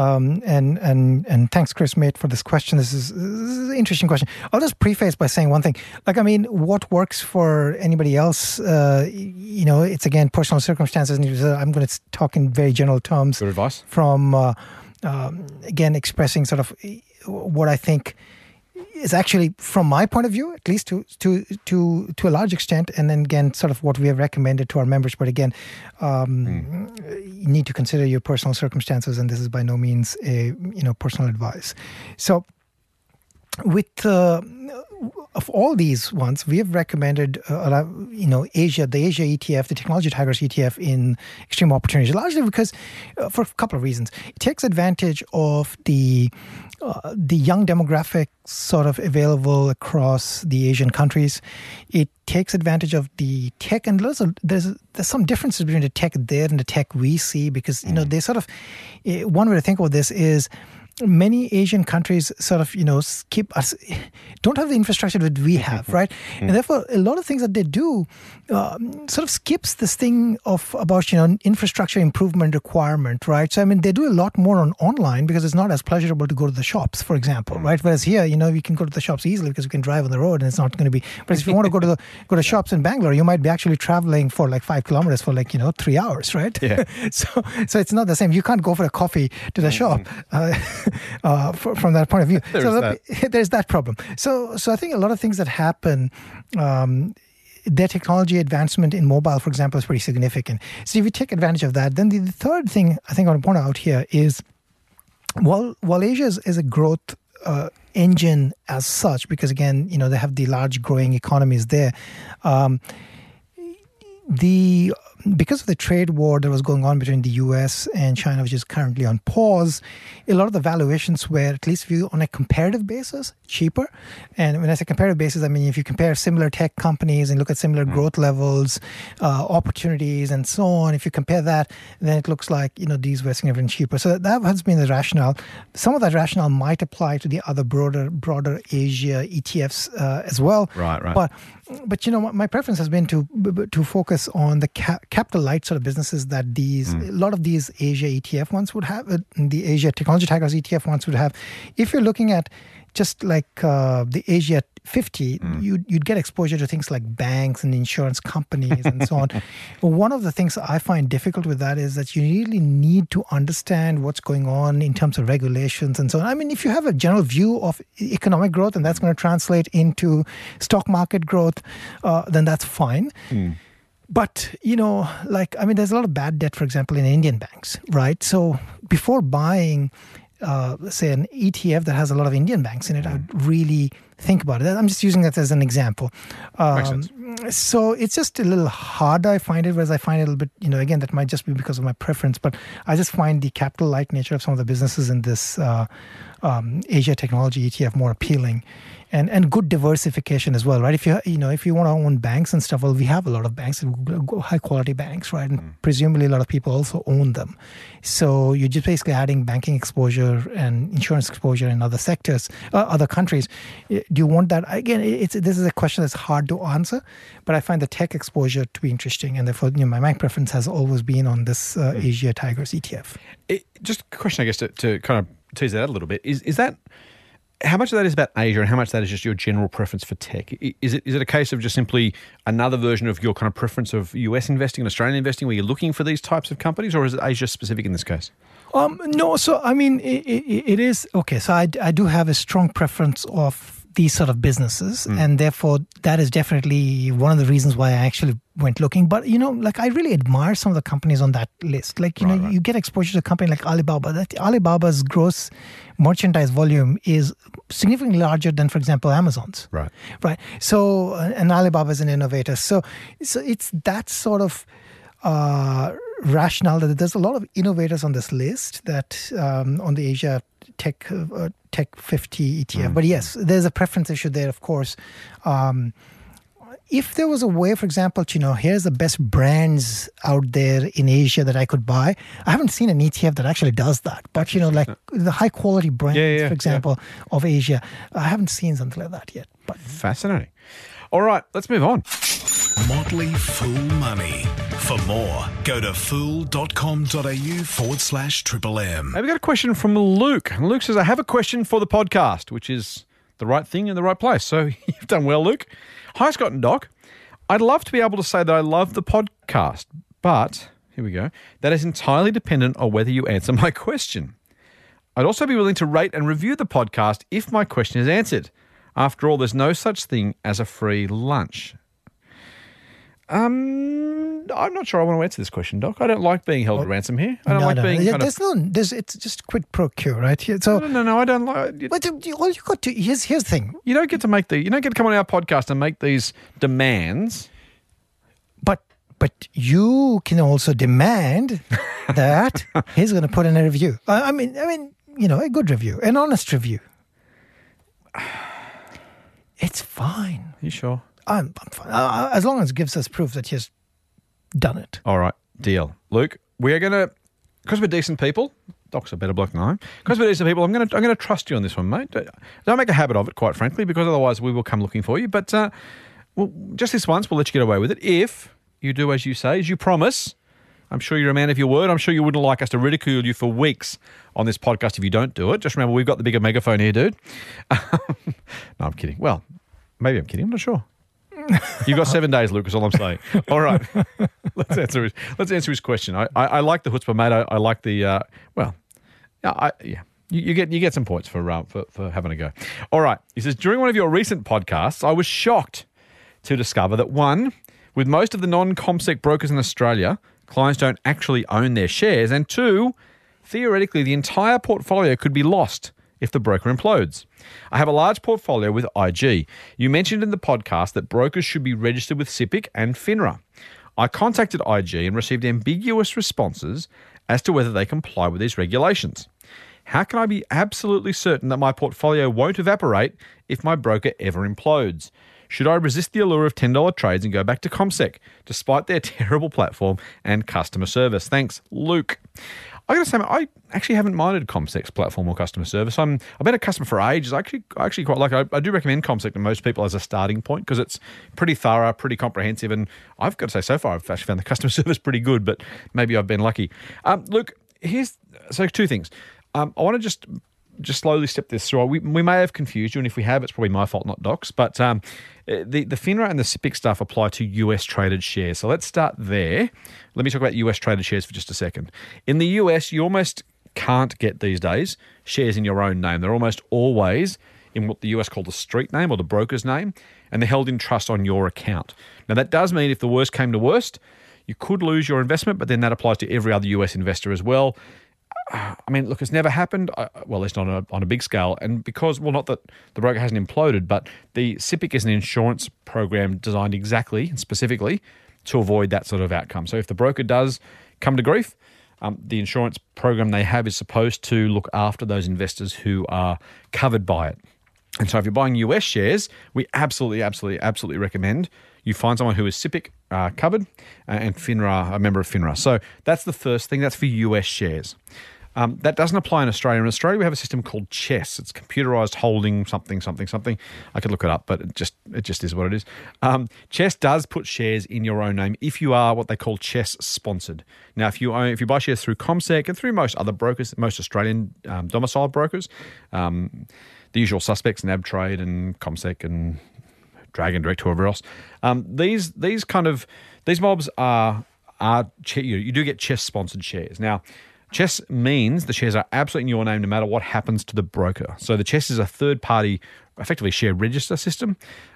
and thanks, Chris, mate, for this question. This is an interesting question. I'll just preface by saying one thing. What works for anybody else, it's again personal circumstances. I'm going to talk in very general terms. Good advice. From again expressing sort of what I think is actually, from my point of view, at least to a large extent, and then again, sort of what we have recommended to our members. But again, you need to consider your personal circumstances, and this is by no means a personal advice. So, with of all these ones, we have recommended, Asia, the Asia ETF, the Technology Tigers ETF in Extreme Opportunities, largely because, for a couple of reasons, it takes advantage of the young demographic sort of available across the Asian countries. It takes advantage of the tech, and there's some differences between the tech there and the tech we see, because they sort of, one way to think about this is, many Asian countries sort of, don't have the infrastructure that we have, right? And therefore, a lot of things that they do sort of skips this thing about infrastructure improvement requirement, right? So, I mean, they do a lot more online because it's not as pleasurable to go to the shops, for example, right? Whereas here, we can go to the shops easily because we can drive on the road and it's not going to be. But if you want to go to shops in Bangalore, you might be actually traveling for like 5 kilometers for 3 hours, right? Yeah. So it's not the same. You can't go for a coffee to the shop. From that point of view. There's that problem. So I think a lot of things that happen, their technology advancement in mobile, for example, is pretty significant. So if you take advantage of that, then the third thing I think I want to point out here is, while Asia is a growth engine as such, because again, they have the large growing economies there, because of the trade war that was going on between the US and China, which is currently on pause, a lot of the valuations were, at least viewed on a comparative basis, cheaper. And when I say comparative basis, I mean if you compare similar tech companies and look at similar growth levels, opportunities, and so on, if you compare that, then it looks like these were significantly cheaper. So that has been the rationale. Some of that rationale might apply to the other broader Asia ETFs as well. Right. But my preference has been to focus on the capital light sort of businesses that a lot of these Asia ETF ones would have, the Asia Technology Tigers ETF ones would have. If you're looking at just like the Asia 50, you'd get exposure to things like banks and insurance companies and so on. One of the things I find difficult with that is that you really need to understand what's going on in terms of regulations and so on. I mean, if you have a general view of economic growth and that's going to translate into stock market growth, then that's fine. But, there's a lot of bad debt, for example, in Indian banks, right? So before buying, say, an ETF that has a lot of Indian banks in it, I would really think about it. I'm just using that as an example. Makes sense. So it's just a little hard, I find it, whereas I find it a little bit, again, that might just be because of my preference, but I just find the capital-light nature of some of the businesses in this Asia Technology ETF more appealing. And good diversification as well, right? If you want to own banks and stuff, well, we have a lot of banks, high quality banks, right? And presumably a lot of people also own them. So you're just basically adding banking exposure and insurance exposure in other sectors, other countries. Do you want that? Again, this is a question that's hard to answer, but I find the tech exposure to be interesting, and therefore, my preference has always been on this Asia Tigers ETF. Just a question, I guess, to kind of tease that out a little bit is that. How much of that is about Asia and how much of that is just your general preference for tech? Is it a case of just simply another version of your kind of preference of US investing and Australian investing where you're looking for these types of companies, or is it Asia specific in this case? No, so I mean, it is, okay, so I do have a strong preference of these sort of businesses, and therefore that is definitely one of the reasons why I actually went looking. But, I really admire some of the companies on that list. You get exposure to a company like Alibaba. Alibaba's gross merchandise volume is significantly larger than, for example, Amazon's. Right. So, and Alibaba is an innovator. So it's that sort of rationale that there's a lot of innovators on this list that on the Asia Tech 50 ETF. But yes, there's a preference issue there, of course. If there was a way, for example, here's the best brands out there in Asia that I could buy. I haven't seen an ETF that actually does that. But, the high quality brands, for example, of Asia, I haven't seen something like that yet. But fascinating. All right, let's move on. Motley Fool Money. For more, go to fool.com.au/MMM. Hey, we got a question from Luke. Luke says, I have a question for the podcast, which is the right thing in the right place. So you've done well, Luke. Hi, Scott and Doc. I'd love to be able to say that I love the podcast, but, here we go, that is entirely dependent on whether you answer my question. I'd also be willing to rate and review the podcast if my question is answered. After all, there's no such thing as a free lunch. I'm not sure I want to answer this question, Doc. I don't like being held to ransom here. I don't like being it's just quid pro quo, right? So no, I don't like. But all you got to here's the thing. You don't get to come on our podcast and make these demands. But you can also demand that he's going to put in a review. I mean, a good review, an honest review. It's fine. You sure? I'm fine. As long as it gives us proof that he's done it. All right, deal. Luke, we are going to, because we're decent people, Doc's a better bloke than I am, because we're decent people, I'm going to trust you on this one, mate. Don't make a habit of it, quite frankly, because otherwise we will come looking for you. But just this once, we'll let you get away with it. If you do as you say, as you promise, I'm sure you're a man of your word. I'm sure you wouldn't like us to ridicule you for weeks on this podcast if you don't do it. Just remember, we've got the bigger megaphone here, dude. No, I'm kidding. Well, maybe I'm kidding. I'm not sure. You've got 7 days, Luke, is all I'm saying. All right. Let's answer his question. I like the chutzpah, mate. I like the, You get some points for having a go. All right. He says, during one of your recent podcasts, I was shocked to discover that, one, with most of the non-CommSec brokers in Australia, clients don't actually own their shares, and two, theoretically, the entire portfolio could be lost if the broker implodes. I have a large portfolio with IG. You mentioned in the podcast that brokers should be registered with SIPC and FINRA. I contacted IG and received ambiguous responses as to whether they comply with these regulations. How can I be absolutely certain that my portfolio won't evaporate if my broker ever implodes? Should I resist the allure of $10 trades and go back to CommSec, despite their terrible platform and customer service? Thanks, Luke. I got to say, I actually haven't minded CommSec's platform or customer service. I've been a customer for ages. I actually quite like it. I do recommend CommSec to most people as a starting point because it's pretty thorough, pretty comprehensive, and I've got to say, so far, I've actually found the customer service pretty good, but maybe I've been lucky. Luke, so two things. I want to just slowly step this through. We may have confused you, and if we have, it's probably my fault, not Doc's. But the FINRA and the SIPC stuff apply to US traded shares. So let's start there. Let me talk about US traded shares for just a second. In the US, you almost can't get these days shares in your own name. They're almost always in what the US call the street name or the broker's name, and they're held in trust on your account. Now, that does mean if the worst came to worst, you could lose your investment, but then that applies to every other US investor as well. I mean, look, it's never happened, well, at least on a big scale. And because, well, not that the broker hasn't imploded, but the SIPC is an insurance program designed exactly and specifically to avoid that sort of outcome. So if the broker does come to grief, the insurance program they have is supposed to look after those investors who are covered by it. And so if you're buying US shares, we absolutely recommend you find someone who is SIPC covered and FINRA, a member of FINRA. So that's the first thing. That's for US shares. That doesn't apply in Australia. In Australia, we have a system called CHESS. It's computerized holding something. I could look it up, but it just is what it is. CHESS does put shares in your own name if you are what they call CHESS sponsored. Now, if you buy shares through CommSec and through most other brokers, most Australian domiciled brokers, the usual suspects, NabTrade and CommSec and Dragon Direct, whoever else, these mobs are you do get CHESS sponsored shares. Now, CHESS means the shares are absolutely in your name no matter what happens to the broker. So the CHESS is a third-party, effectively share register system.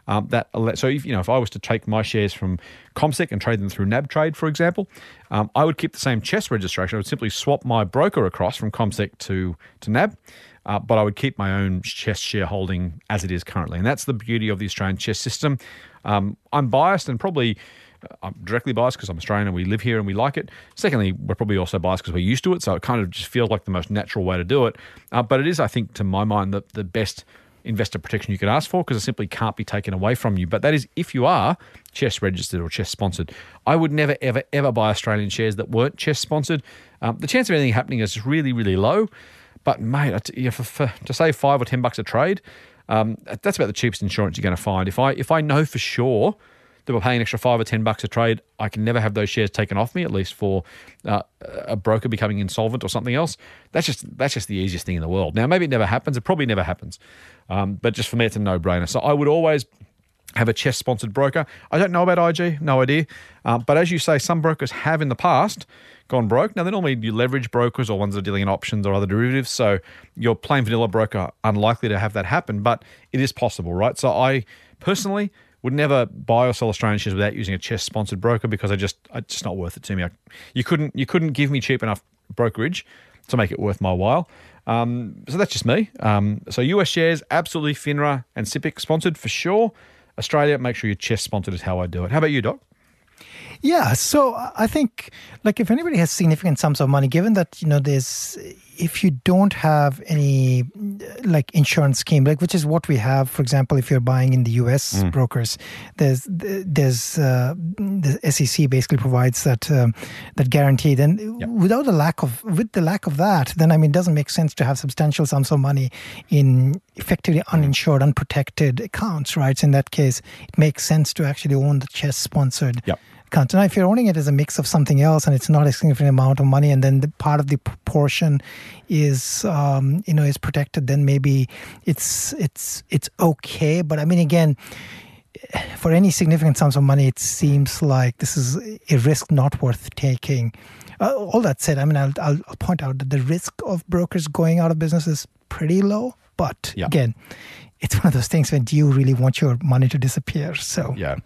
So if I was to take my shares from CommSec and trade them through NabTrade, for example, I would keep the same CHESS registration. I would simply swap my broker across from CommSec to NAB, but I would keep my own CHESS shareholding as it is currently. And that's the beauty of the Australian CHESS system. I'm biased and probably... I'm directly biased because I'm Australian and we live here and we like it. Secondly, we're probably also biased because we're used to it, so it kind of just feels like the most natural way to do it. But it is, I think, to my mind, the best investor protection you could ask for because it simply can't be taken away from you. But that is if you are CHESS registered or CHESS sponsored. I would never, ever, ever buy Australian shares that weren't CHESS sponsored. The chance of anything happening is really, really low. But, mate, to save $5 or $10 a trade, that's about the cheapest insurance you're going to find. If I know for sure that we're paying an extra $5 or $10 a trade, I can never have those shares taken off me, at least for a broker becoming insolvent or something else. That's just the easiest thing in the world. Now, maybe it never happens. It probably never happens. But just for me, it's a no-brainer. So I would always have a CHESS-sponsored broker. I don't know about IG, no idea. But as you say, some brokers have in the past gone broke. Now, they're normally your leverage brokers or ones that are dealing in options or other derivatives. So your plain vanilla broker, unlikely to have that happen, but it is possible, right? So I personally would never buy or sell Australian shares without using a CHESS-sponsored broker because it's just not worth it to me. You couldn't give me cheap enough brokerage to make it worth my while. So that's just me. So US shares, absolutely FINRA and SIPC sponsored for sure. Australia, make sure you're CHESS-sponsored is how I do it. How about you, Doc? Yeah, so I think, like, if anybody has significant sums of money, given that, if you don't have any, like, insurance scheme, like, which is what we have, for example, if you're buying in the US brokers, there's the SEC basically provides that guarantee. Then with the lack of that, then, it doesn't make sense to have substantial sums of money in effectively uninsured, unprotected accounts, right? So in that case, it makes sense to actually own the CHESS-sponsored account. Now, if you're owning it as a mix of something else and it's not a significant amount of money, and then the part of the portion is is protected, then maybe it's okay. But again, for any significant sums of money, it seems like this is a risk not worth taking. All that said, I'll point out that the risk of brokers going out of business is pretty low. But again, it's one of those things when do you really want your money to disappear? So yeah.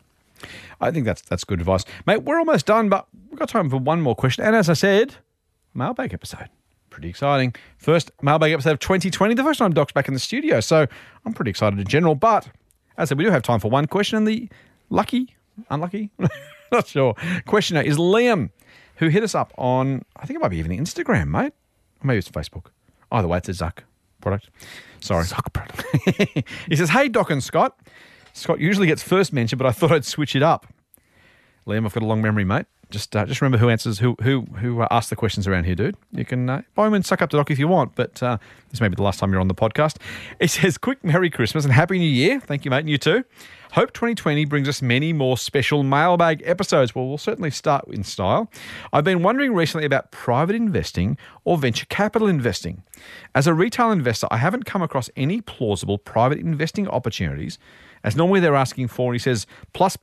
I think that's good advice. Mate, we're almost done, but we've got time for one more question. And as I said, mailbag episode. Pretty exciting. First mailbag episode of 2020, the first time Doc's back in the studio. So I'm pretty excited in general. But as I said, we do have time for one question. And the unlucky, not sure, questioner is Liam, who hit us up on, I think it might be even Instagram, mate. Or maybe it's Facebook. Either way, it's a Zuck product. Sorry. Zuck product. He says, hey, Doc and Scott. Scott usually gets first mention, but I thought I'd switch it up. Liam, I've got a long memory, mate. Just remember who answers who asks the questions around here, dude. You can by all means suck up to Doc if you want, but this may be the last time you're on the podcast. It says, quick Merry Christmas and Happy New Year. Thank you, mate, and you too. Hope 2020 brings us many more special mailbag episodes. Well, we'll certainly start in style. I've been wondering recently about private investing or venture capital investing. As a retail investor, I haven't come across any plausible private investing opportunities, as normally they're asking for, and he says, plus,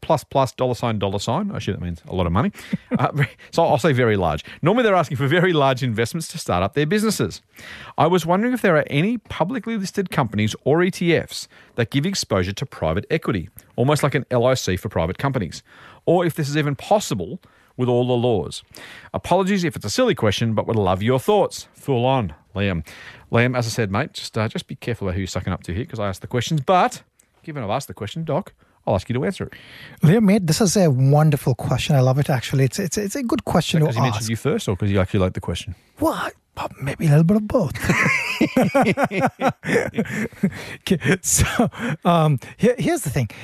$. I assume that means a lot of money. So I'll say very large. Normally they're asking for very large investments to start up their businesses. I was wondering if there are any publicly listed companies or ETFs that give exposure to private equity, almost like an LIC for private companies, or if this is even possible with all the laws. Apologies if it's a silly question, but would love your thoughts. Full on, Liam. Liam, as I said, mate, just be careful about who you're sucking up to here because I asked the questions, but given I've asked the question, Doc, I'll ask you to answer it. Liam, mate, this is a wonderful question. I love it, actually. It's a good question to ask. Because he mentioned you first or because you actually like the question? Well, maybe a little bit of both. Okay, so here's the thing.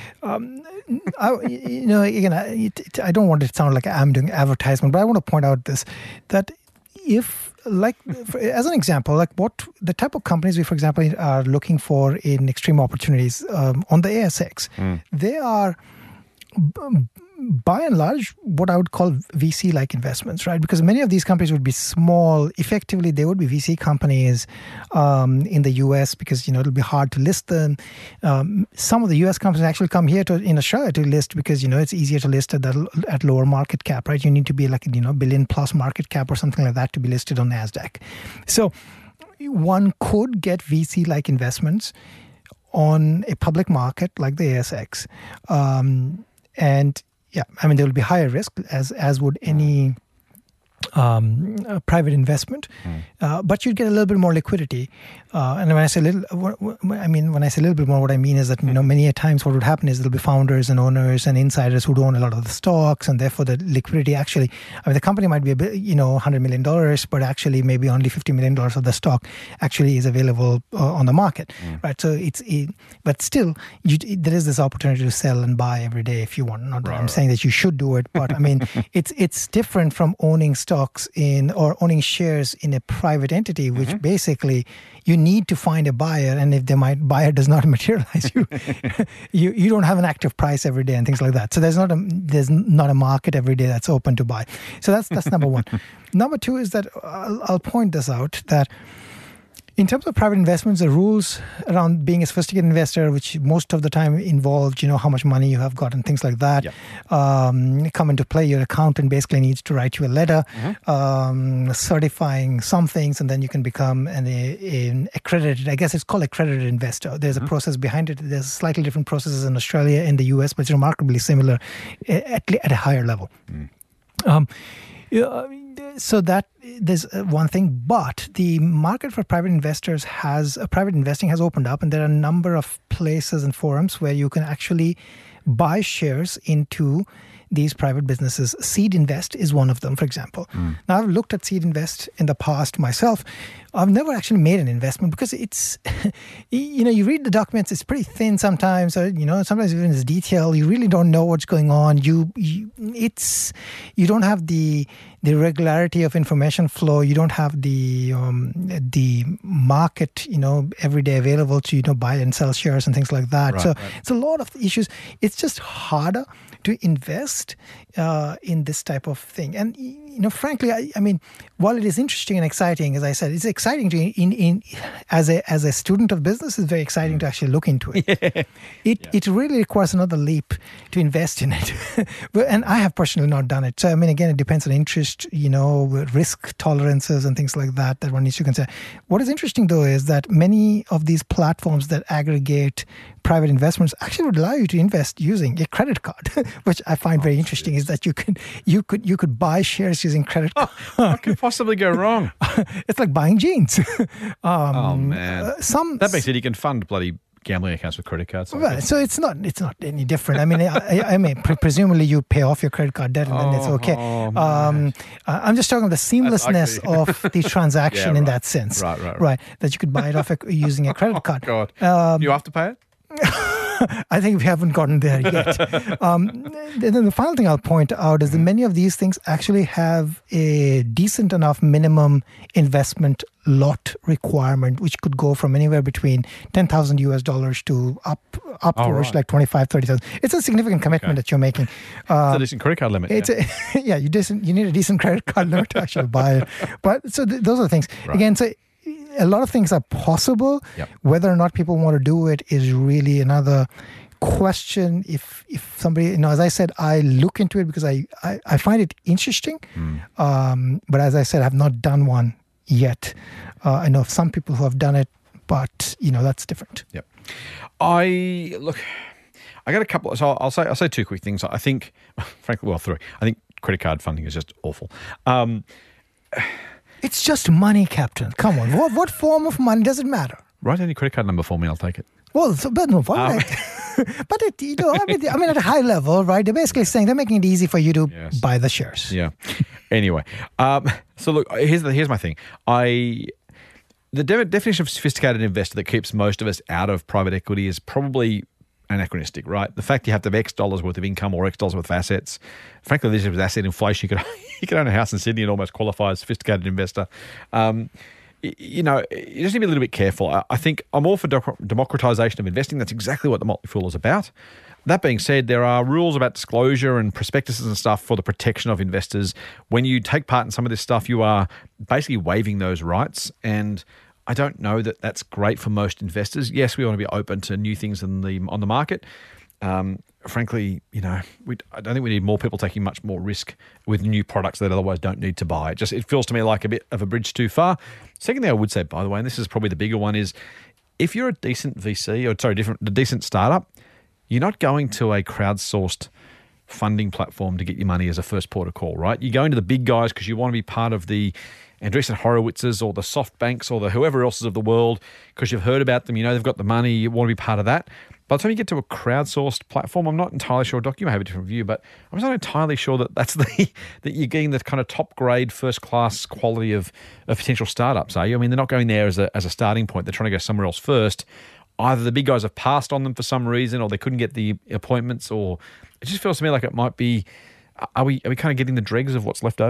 I don't want it to sound like I'm doing advertisement, but I want to point out that if, as an example, what the type of companies we, for example, are looking for in extreme opportunities on the ASX, they are by and large what I would call VC-like investments, right? Because many of these companies would be small. Effectively, they would be VC companies in the US because, it'll be hard to list them. Some of the US companies actually come here in Australia to list because, it's easier to list at lower market cap, right? You need to be like, billion plus market cap or something like that to be listed on NASDAQ. So one could get VC-like investments on a public market like the ASX. And yeah, there will be higher risk as would any private investment, but you'd get a little bit more liquidity. And when I say little bit more, what I mean is that many a times what would happen is there'll be founders and owners and insiders who own a lot of the stocks, and therefore the liquidity actually, the company might be a bit, $100 million, but actually maybe only $50 million of the stock actually is available on the market, right? So but still, there is this opportunity to sell and buy every day if you want. Not that I'm saying that you should do it, but it's different from owning stocks or owning shares in a private entity, which basically you need to find a buyer, and if buyer does not materialize, you don't have an active price every day and things like that. So there's not a market every day that's open to buy. So that's number one. Number two is that I'll point this out that In terms of private investments, the rules around being a sophisticated investor, which most of the time involved, how much money you have got and things like that, come into play. Your accountant basically needs to write you a letter certifying some things, and then you can become an accredited, I guess it's called accredited investor. There's a process behind it. There's slightly different processes in Australia and the US, but it's remarkably similar at a higher level. So that there's one thing, but the market for private investing has opened up, and there are a number of places and forums where you can actually buy shares into these private businesses. Seed Invest is one of them, for example. Now, I've looked at Seed Invest in the past myself. I've never actually made an investment because it's, you read the documents, it's pretty thin sometimes, or, sometimes even it's detailed. You really don't know what's going on. You don't have the regularity of information flow. You don't have the market, every day available to, buy and sell shares and things like that. Right. It's a lot of issues. It's just harder to invest in this type of thing. And, frankly, I mean, while it is interesting and exciting, as I said, it's exciting to, as a student of business, it's very exciting to actually look into it. It really requires another leap to invest in it. And I have personally not done it. So, I mean, again, it depends on interest, risk tolerances and things like that one needs to consider. What is interesting, though, is that many of these platforms that aggregate private investments actually would allow you to invest using a credit card, which I find very interesting, is that you could buy shares using credit card. What could possibly go wrong? It's like buying jeans. Oh, man. That makes it you can fund bloody gambling accounts with credit cards. Right. So it's not any different. I mean, I mean, presumably you pay off your credit card debt and then it's okay. I'm just talking about the seamlessness of the transaction in that sense. Right. That you could buy it off using a credit card. God. You have to pay it? I think we haven't gotten there yet. Then the final thing I'll point out is that many of these things actually have a decent enough minimum investment lot requirement, which could go from anywhere between $10,000 to upwards like 25, 30,000. It's a significant commitment that you're making. It's a decent credit card limit. You need a decent credit card limit to actually buy it. But so those are the things. Right. Again, so a lot of things are possible. Yep. Whether or not people want to do it is really another question. If somebody, as I said, I look into it because I find it interesting. But as I said, I've not done one yet. I know of some people who have done it, but that's different. Yep. I got a couple. So I'll say two quick things. I think, frankly, three. I think credit card funding is just awful. It's just money, Captain. Come on. What form of money does it matter? Write any credit card number for me. I'll take it. Well, but no, but I mean, at a high level, right? They're basically saying they're making it easy for you to buy the shares. Yeah. Anyway, so look, here's my thing. The definition of sophisticated investor that keeps most of us out of private equity is probably anachronistic, right? The fact you have to have X dollars worth of income or X dollars worth of assets. Frankly, this is asset inflation. You could own a house in Sydney and almost qualify as a sophisticated investor. You just need to be a little bit careful. I think I'm all for democratization of investing. That's exactly what the Motley Fool is about. That being said, there are rules about disclosure and prospectuses and stuff for the protection of investors. When you take part in some of this stuff, you are basically waiving those rights, and I don't know that that's great for most investors. Yes, we want to be open to new things on the market. Frankly, I don't think we need more people taking much more risk with new products that otherwise don't need to buy. It feels to me like a bit of a bridge too far. Second thing I would say, by the way, and this is probably the bigger one, is if you're a decent VC a decent startup, you're not going to a crowdsourced funding platform to get your money as a first port of call, right? You're going to the big guys because you want to be part of the Andreessen Horowitzes or the SoftBanks or the whoever else's of the world because you've heard about them, they've got the money, you want to be part of that. By the time you get to a crowdsourced platform, I'm not entirely sure, Doc, you may have a different view, but I'm just not entirely sure that that you're getting the kind of top grade, first class quality of potential startups, are you? I mean, they're not going there as a starting point. They're trying to go somewhere else first. Either the big guys have passed on them for some reason or they couldn't get the appointments, or it just feels to me like it might be, are we kind of getting the dregs of what's left over?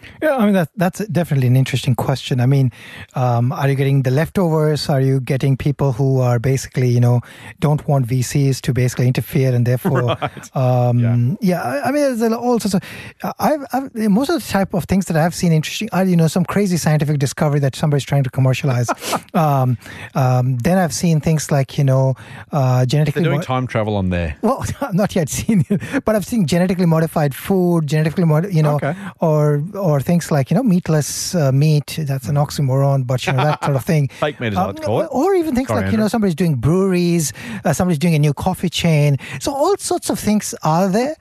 Yeah, I mean, that's definitely an interesting question. I mean, are you getting the leftovers? Are you getting people who are basically, don't want VCs to basically interfere and therefore, Right. I mean, there's all sorts of, most of the type of things that I've seen interesting are, some crazy scientific discovery that somebody's trying to commercialize. Then I've seen things like, genetically... They're doing time travel on there. Well, I've not yet seen it, but I've seen genetically modified food, Okay. or things like, meatless meat. That's an oxymoron, but, that sort of thing. Fake meat is what it's called. Or even things like, Andrew. somebody's doing breweries, somebody's doing a new coffee chain. So all sorts of things are there.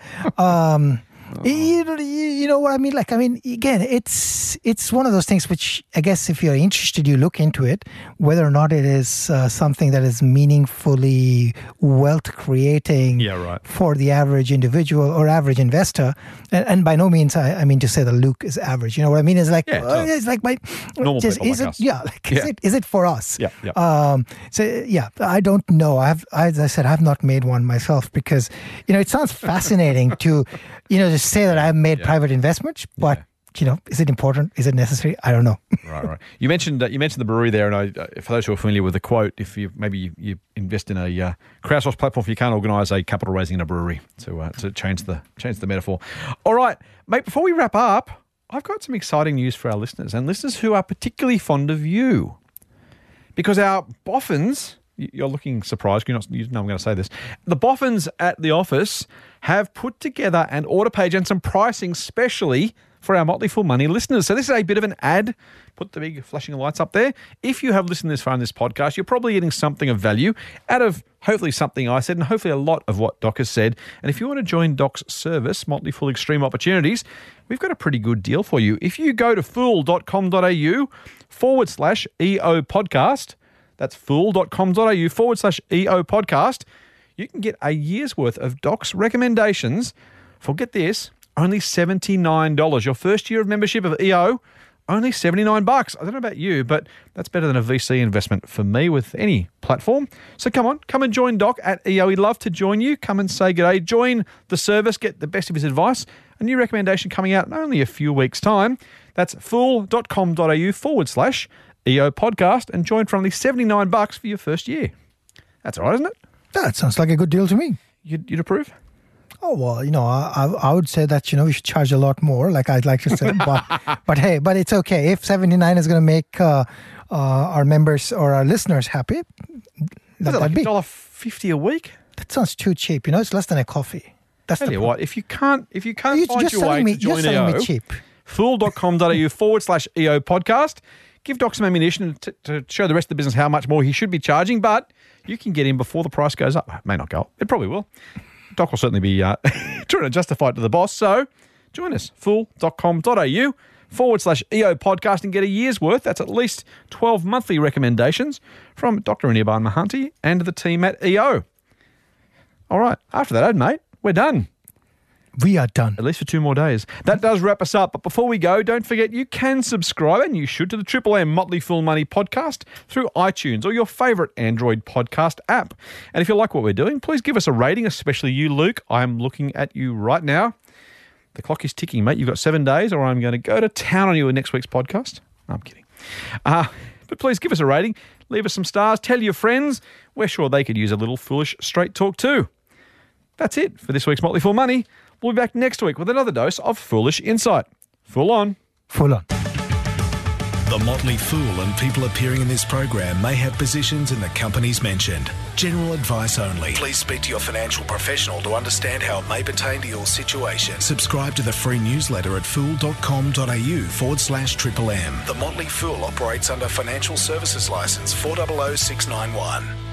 You know what I mean? Like, again, it's one of those things which I guess if you're interested, you look into it, whether or not it is something that is meaningfully wealth creating for the average individual or average investor. And by no means, I mean to say that Luke is average. You know what I mean? It's like, it's like my normal people is like it, us. yeah, like, is it for us? Yeah. So yeah, I don't know. As I said, I've not made one myself because, it sounds fascinating to, to say that I've made private investments, but is it important? Is it necessary? I don't know. Right. You mentioned the brewery there, and for those who are familiar with the quote, if you invest in a crowdsourced platform, you can't organise a capital raising in a brewery to change the metaphor. All right, mate. Before we wrap up, I've got some exciting news for our listeners and listeners who are particularly fond of you, because our boffins. You're looking surprised. You know I'm going to say this. The boffins at the office have put together an order page and some pricing specially for our Motley Fool Money listeners. So this is a bit of an ad. Put the big flashing lights up there. If you have listened this far in this podcast, you're probably getting something of value out of hopefully something I said and hopefully a lot of what Doc has said. And if you want to join Doc's service, Motley Fool Extreme Opportunities, we've got a pretty good deal for you. If you go to fool.com.au/EO podcast, that's fool.com.au/EO podcast, you can get a year's worth of Doc's recommendations for, get this, only $79. Your first year of membership of EO, only $79. I don't know about you, but that's better than a VC investment for me with any platform. So come and join Doc at EO. He'd love to join you. Come and say g'day. Join the service. Get the best of his advice. A new recommendation coming out in only a few weeks' time. That's fool.com.au/EO podcast and join for only $79 for your first year. That's all right, isn't it? That sounds like a good deal to me. You'd approve? Oh, well, I would say that, we should charge a lot more, like I'd like to say. But hey, it's okay. If 79 is going to make our members or our listeners happy, that'd be $1.50 a week? That sounds too cheap. It's less than a coffee. Tell you what, if you can't find your way to join EO, me cheap. fool.com.au/EO podcast. Give Doc some ammunition to show the rest of the business how much more he should be charging, but you can get in before the price goes up. It may not go up. It probably will. Doc will certainly be trying to justify it to the boss. So join us, fool.com.au/EO podcast and get a year's worth. That's at least 12 monthly recommendations from Dr. Anirban Mahanti and the team at EO. All right. After that ad, mate, we're done. We are done. At least for 2 more days. That does wrap us up. But before we go, don't forget you can subscribe, and you should, to the Triple M Motley Fool Money podcast through iTunes or your favourite Android podcast app. And if you like what we're doing, please give us a rating, especially you, Luke. I'm looking at you right now. The clock is ticking, mate. You've got 7 days or I'm going to go to town on you in next week's podcast. No, I'm kidding. But please give us a rating. Leave us some stars. Tell your friends. We're sure they could use a little foolish straight talk too. That's it for this week's Motley Fool Money. We'll be back next week with another dose of foolish insight. Fool on. Fool on. The Motley Fool and people appearing in this program may have positions in the companies mentioned. General advice only. Please speak to your financial professional to understand how it may pertain to your situation. Subscribe to the free newsletter at fool.com.au/Triple M. The Motley Fool operates under Financial Services Licence 400691.